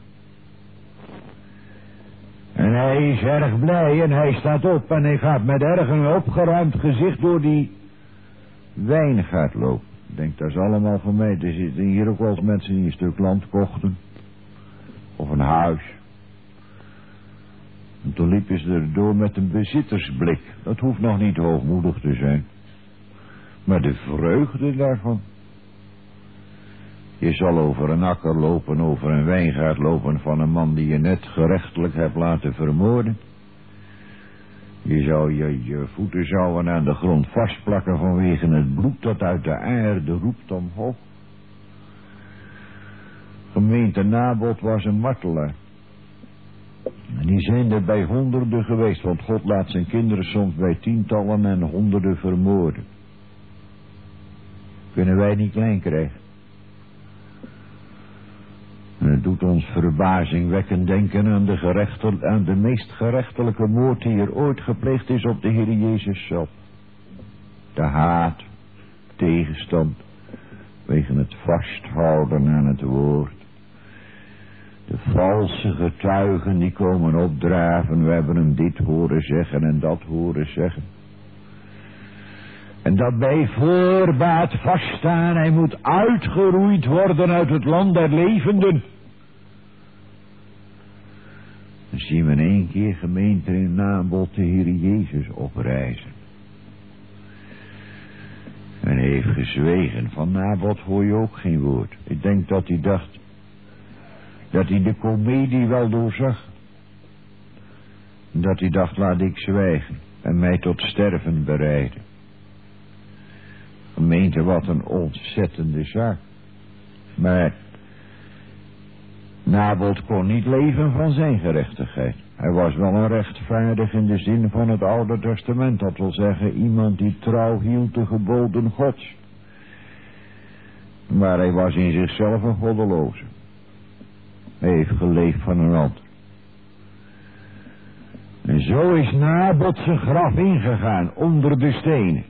B: En hij is erg blij en hij staat op en hij gaat met erg een opgeruimd gezicht door die wijngaard lopen. Ik denk, dat is allemaal van mij. Er zitten hier ook wel eens mensen die een stuk land kochten. Of een huis. En toen liepen ze erdoor met een bezittersblik. Dat hoeft nog niet hoogmoedig te zijn. Maar de vreugde daarvan. Je zal over een akker lopen, over een wijngaard lopen van een man die je net gerechtelijk hebt laten vermoorden. Je zou je, je voeten zouden aan de grond vastplakken vanwege het bloed dat uit de aarde roept omhoog. Gemeente Naboth was een martelaar. En die zijn er bij honderden geweest, want God laat zijn kinderen soms bij tientallen en honderden vermoorden. Kunnen wij niet klein krijgen. En het doet ons verbazingwekkend denken aan de, gerechte, aan de meest gerechtelijke moord die er ooit gepleegd is op de Heer Jezus zelf. De haat, tegenstand, wegen het vasthouden aan het woord. De valse getuigen die komen opdraven, we hebben hem dit horen zeggen en dat horen zeggen. En dat bij voorbaat vaststaan, hij moet uitgeroeid worden uit het land der levenden. Dan zien we in één keer gemeente in Naboth de Heer Jezus oprijzen. En hij heeft gezwegen. Van Naboth hoor je ook geen woord. Ik denk dat hij dacht dat hij de komedie wel doorzag. Dat hij dacht, laat ik zwijgen en mij tot sterven bereiden. Gemeente, wat een ontzettende zaak. Maar Naboth kon niet leven van zijn gerechtigheid. Hij was wel een rechtvaardig in de zin van het Oude Testament. Dat wil zeggen, iemand die trouw hield de geboden Gods. Maar hij was in zichzelf een goddeloze. Hij heeft geleefd van een ander. En zo is Naboth zijn graf ingegaan, onder de stenen.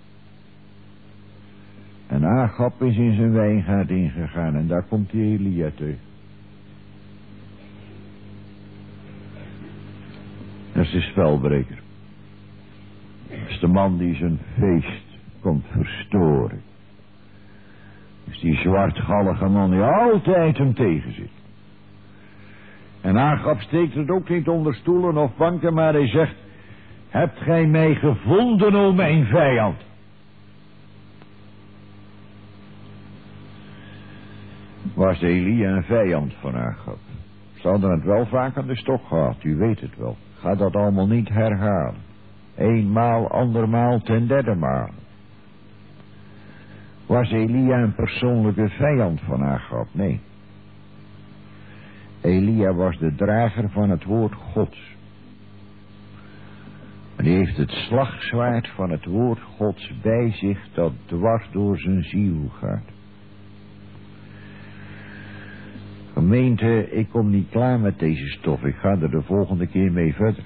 B: En Agab is in zijn wijngaard ingegaan en daar komt die Elia tegen. Dat is de spelbreker. Dat is de man die zijn feest komt verstoren. Dat is die zwartgallige man die altijd hem tegenzit. En Agab steekt het ook niet onder stoelen of banken, maar hij zegt: hebt gij mij gevonden, o mijn vijand? Was Elia een vijand van Agab? Ze hadden het wel vaak aan de stok gehad, u weet het wel. Ga dat allemaal niet herhalen. Eenmaal, andermaal, ten derde maal. Was Elia een persoonlijke vijand van Agab? Nee. Elia was de drager van het woord Gods. En die heeft het slagzwaard van het woord Gods bij zich dat dwars door zijn ziel gaat. Gemeente, ik kom niet klaar met deze stof. Ik ga er de volgende keer mee verder.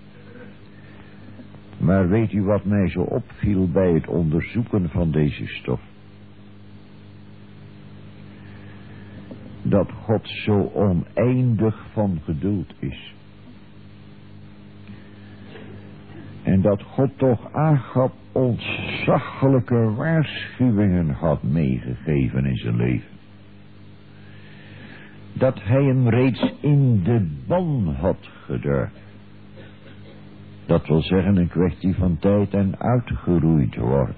B: Maar weet u wat mij zo opviel bij het onderzoeken van deze stof? Dat God zo oneindig van geduld is. En dat God toch Agab ontzaglijke waarschuwingen had meegegeven in zijn leven. Dat hij hem reeds in de ban had gedaan. Dat wil zeggen een kwestie van tijd en uitgeroeid worden.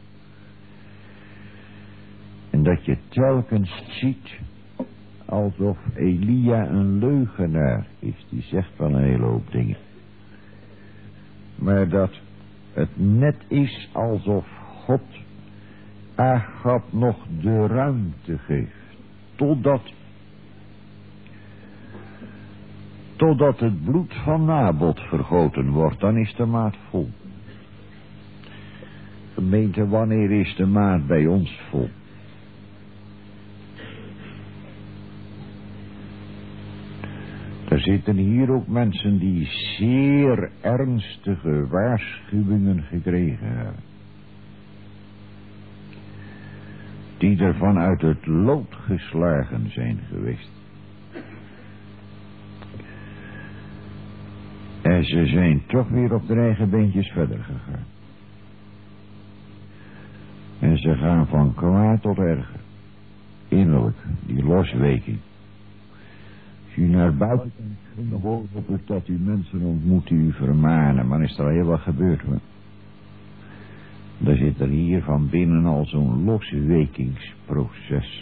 B: En dat je telkens ziet alsof Elia een leugenaar is. Die zegt van een hele hoop dingen. maar dat het net is alsof God Agab nog de ruimte geeft, totdat, totdat het bloed van Nabot vergoten wordt, dan is de maat vol. Gemeente, wanneer is de maat bij ons vol? Er zitten hier ook mensen die zeer ernstige waarschuwingen gekregen hebben. Die er vanuit het lood geslagen zijn geweest. En ze zijn toch weer op de eigen beentjes verder gegaan. En ze gaan van kwaad tot erger. Innerlijk, die losweking. Als u naar buiten kijkt, dan hoop ik dat u mensen ontmoet die u vermanen. Maar is er al heel wat gebeurd hoor. Er zit er hier van binnen al zo'n loswekingsproces.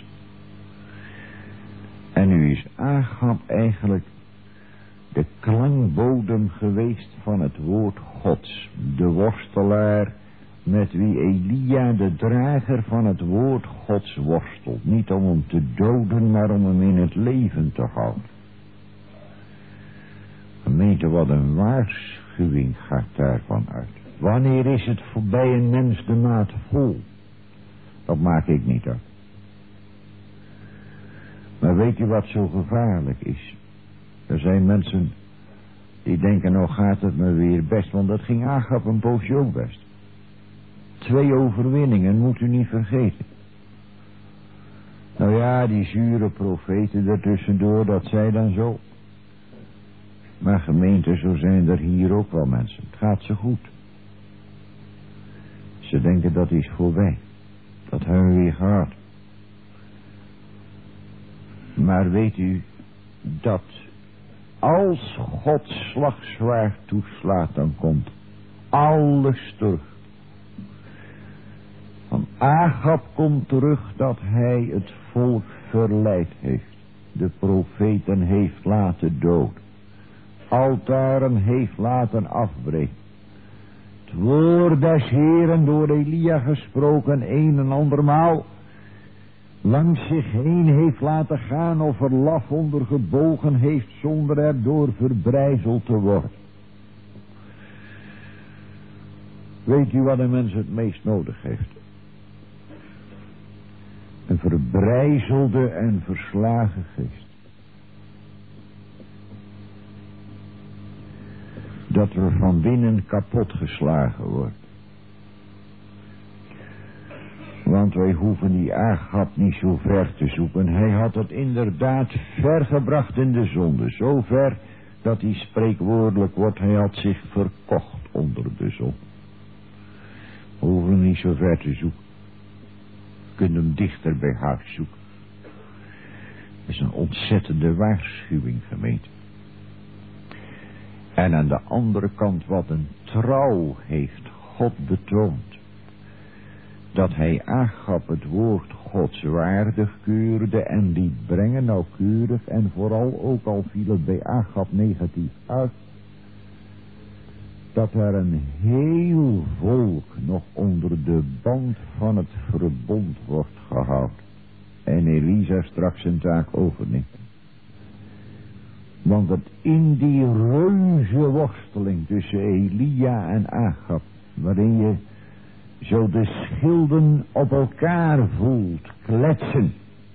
B: En nu is Agab eigenlijk de klankbodem geweest van het woord Gods. De worstelaar met wie Elia, de drager van het woord Gods, worstelt. Niet om hem te doden, maar om hem in het leven te houden. Gemeente, wat een waarschuwing gaat daarvan uit. Wanneer is het voorbij een mens de maat vol? Dat maak ik niet uit. Maar weet u wat zo gevaarlijk is? Er zijn mensen die denken, nou gaat het me weer best, want dat ging Agab een poosje ook best. Twee overwinningen, moet u niet vergeten. Nou ja, die zure profeten ertussendoor, dat zij dan zo. Maar gemeente, zo zijn er hier ook wel mensen. Het gaat ze goed. Ze denken dat is voorbij. Dat hebben we weer gehad. Maar weet u dat als God slagzwaard toeslaat, dan komt alles terug. Van Agab komt terug dat hij het volk verleid heeft. De profeten heeft laten doden. Altaren heeft laten afbreken. Het woord des Heeren door Elia gesproken een en andermaal langs zich heen heeft laten gaan of er laf onder gebogen heeft zonder erdoor verbrijzeld te worden. Weet u wat een mens het meest nodig heeft? Een verbrijzelde en verslagen geest. Dat er van binnen kapot geslagen wordt. Want wij hoeven die Agab niet zo ver te zoeken. Hij had het inderdaad ver gebracht in de zonde. Zo ver dat hij spreekwoordelijk wordt. Hij had zich verkocht onder de zon. We hoeven hem niet zo ver te zoeken. We kunnen hem dichter bij huis zoeken. Dat is een ontzettende waarschuwing, gemeente. En aan de andere kant wat een trouw heeft God betoond. Dat hij Agab het woord Gods waardig keurde en liet brengen nauwkeurig. En vooral ook al viel het bij Agab negatief uit. Dat er een heel volk nog onder de band van het verbond wordt gehouden. En Elisa straks zijn taak overneemt. Want het in die reuze worsteling tussen Elia en Agab, waarin je zo de schilden op elkaar voelt kletsen,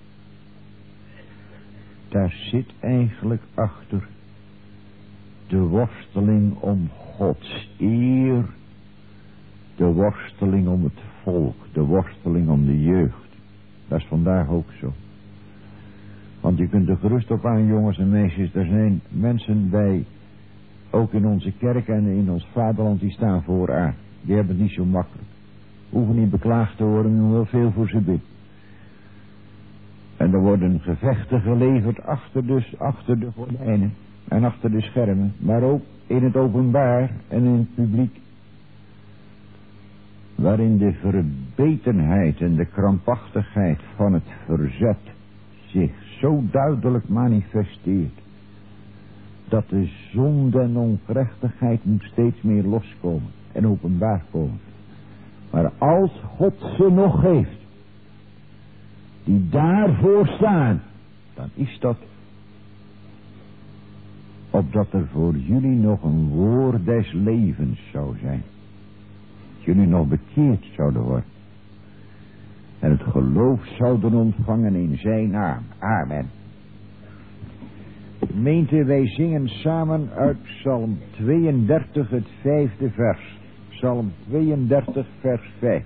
B: daar zit eigenlijk achter de worsteling om Gods eer, de worsteling om het volk, de worsteling om de jeugd. Dat is vandaag ook zo. Want je kunt er gerust op aan, jongens en meisjes. Er zijn mensen bij, ook in onze kerk en in ons vaderland, die staan vooraan. Die hebben het niet zo makkelijk. Hoeven niet beklaagd te worden, maar wel veel voor ze bidden. En er worden gevechten geleverd achter de, achter de gordijnen en achter de schermen. Maar ook in het openbaar en in het publiek. Waarin de verbetenheid en de krampachtigheid van het verzet zich zo duidelijk manifesteert. dat de zonde en ongerechtigheid moet steeds meer loskomen en openbaar komen. Maar als God ze nog geeft, die daarvoor staan, dan is dat opdat er voor jullie nog een woord des levens zou zijn. Dat jullie nog bekeerd zouden worden. En het geloof zouden ontvangen in zijn naam. Amen. Gemeente, wij zingen samen uit Psalm tweeëndertig, het vijfde vers. Psalm tweeëndertig, vers vijf.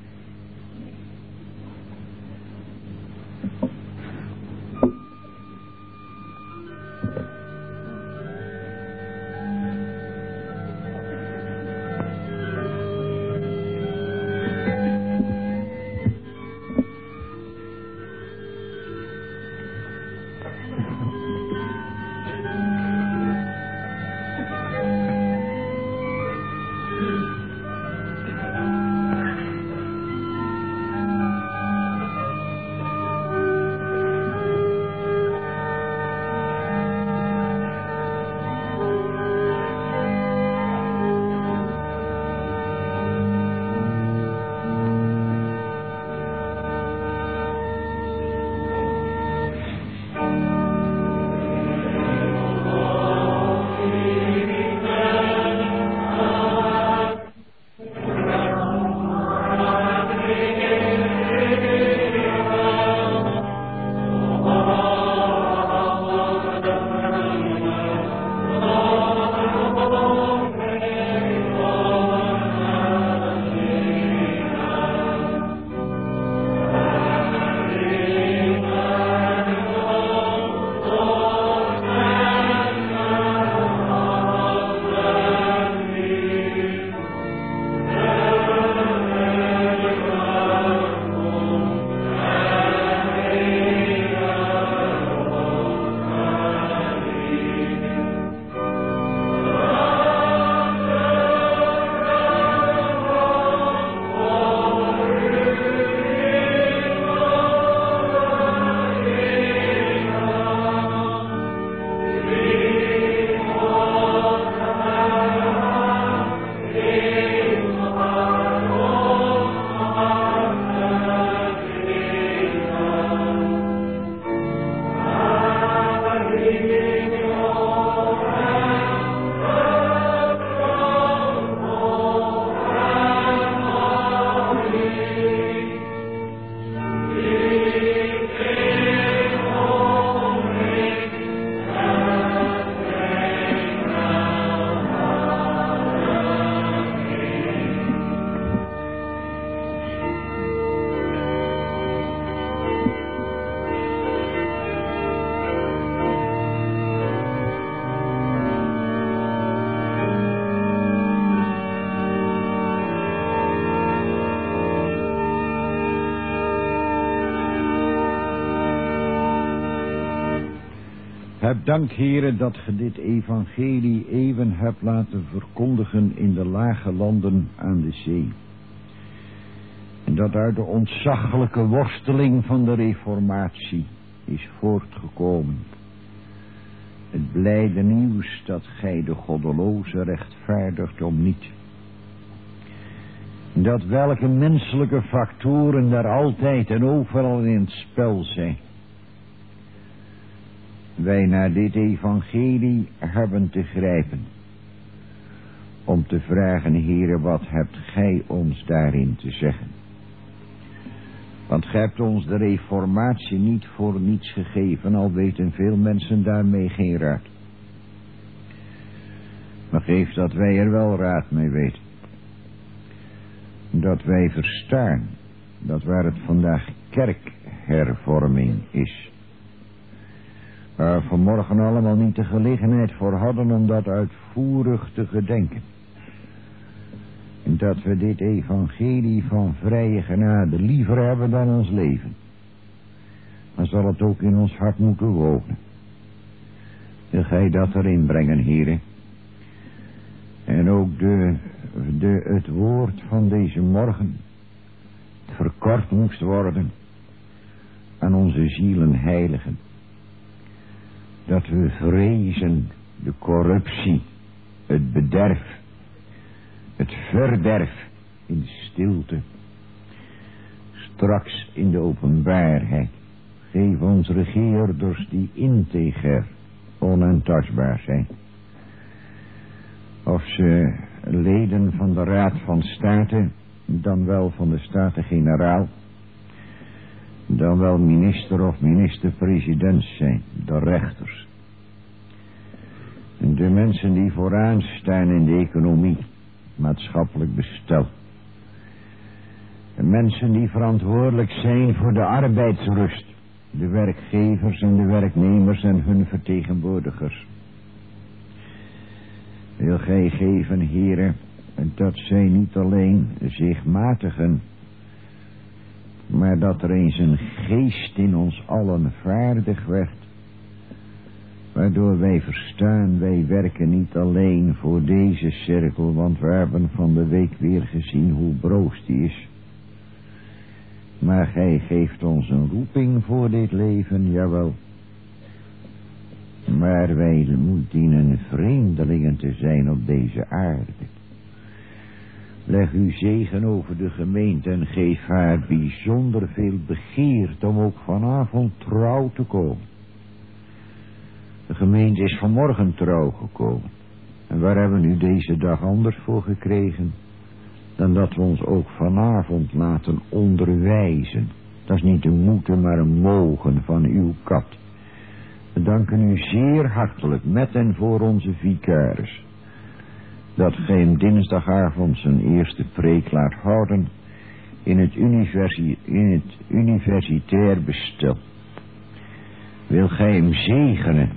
B: Heb dank, Heere, dat ge dit evangelie even hebt laten verkondigen in de lage landen aan de zee. En dat uit de ontzaglijke worsteling van de reformatie is voortgekomen het blijde nieuws dat gij de goddeloze rechtvaardigt om niet. Dat welke menselijke factoren daar altijd en overal in het spel zijn. Wij naar dit evangelie hebben te grijpen. Om te vragen, Heere, wat hebt gij ons daarin te zeggen? Want gij hebt ons de reformatie niet voor niets gegeven, al weten veel mensen daarmee geen raad. Maar geef dat wij er wel raad mee weten. Dat wij verstaan dat waar het vandaag kerkhervorming is, waar we vanmorgen allemaal niet de gelegenheid voor hadden om dat uitvoerig te gedenken. En dat we dit evangelie van vrije genade liever hebben dan ons leven. Dan zal het ook in ons hart moeten wonen. Wil gij dat erin brengen, Heere? En ook de, de, het woord van deze morgen verkort moest worden aan onze zielen heiligen. Dat we vrezen de corruptie, het bederf, het verderf in de stilte, straks in de openbaarheid. Geef ons regeerders die integer, onaantastbaar zijn. Of ze leden van de Raad van State, dan wel van de Staten-Generaal, dan wel minister of minister-president zijn, de rechters. De mensen die vooraan staan in de economie, maatschappelijk bestel. De mensen die verantwoordelijk zijn voor de arbeidsrust, de werkgevers en de werknemers en hun vertegenwoordigers. Wil gij geven, heren, dat zij niet alleen zich matigen, maar dat er eens een geest in ons allen vaardig werd, waardoor wij verstaan, wij werken niet alleen voor deze cirkel, want we hebben van de week weer gezien hoe broos die is. Maar gij geeft ons een roeping voor dit leven, jawel. Maar wij dienen vreemdelingen te zijn op deze aarde. Leg uw zegen over de gemeente en geef haar bijzonder veel begeerd om ook vanavond trouw te komen. De gemeente is vanmorgen trouw gekomen. En waar hebben we nu deze dag anders voor gekregen dan dat we ons ook vanavond laten onderwijzen. Dat is niet een moeten, maar een mogen van uw kat. We danken u zeer hartelijk met en voor onze vicaris, dat gij hem dinsdagavond zijn eerste preek laat houden in het, universi- in het universitair bestel. Wil gij hem zegenen?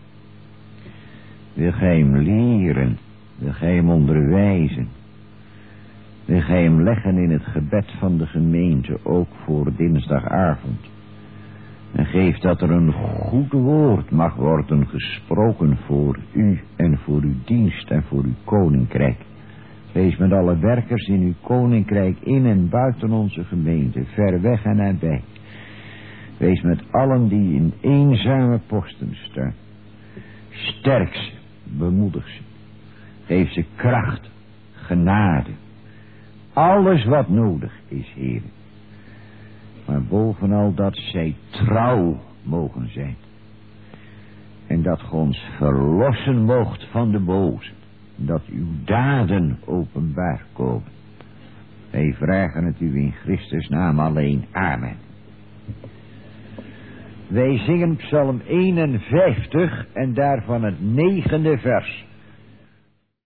B: Wil gij hem leren? Wil gij hem onderwijzen? Wil gij hem leggen in het gebed van de gemeente, ook voor dinsdagavond? En geef dat er een goed woord mag worden gesproken voor u en voor uw dienst en voor uw koninkrijk. Wees met alle werkers in uw koninkrijk in en buiten onze gemeente, ver weg en nabij. Wees met allen die in eenzame posten staan. Sterk ze, bemoedig ze. Geef ze kracht, genade. Alles wat nodig is, Heer. Maar bovenal dat zij trouw mogen zijn. En dat ge ons verlossen moogt van de boze. Dat uw daden openbaar komen. Wij vragen het u in Christus naam alleen. Amen. Wij zingen Psalm eenenvijftig en daarvan het negende vers.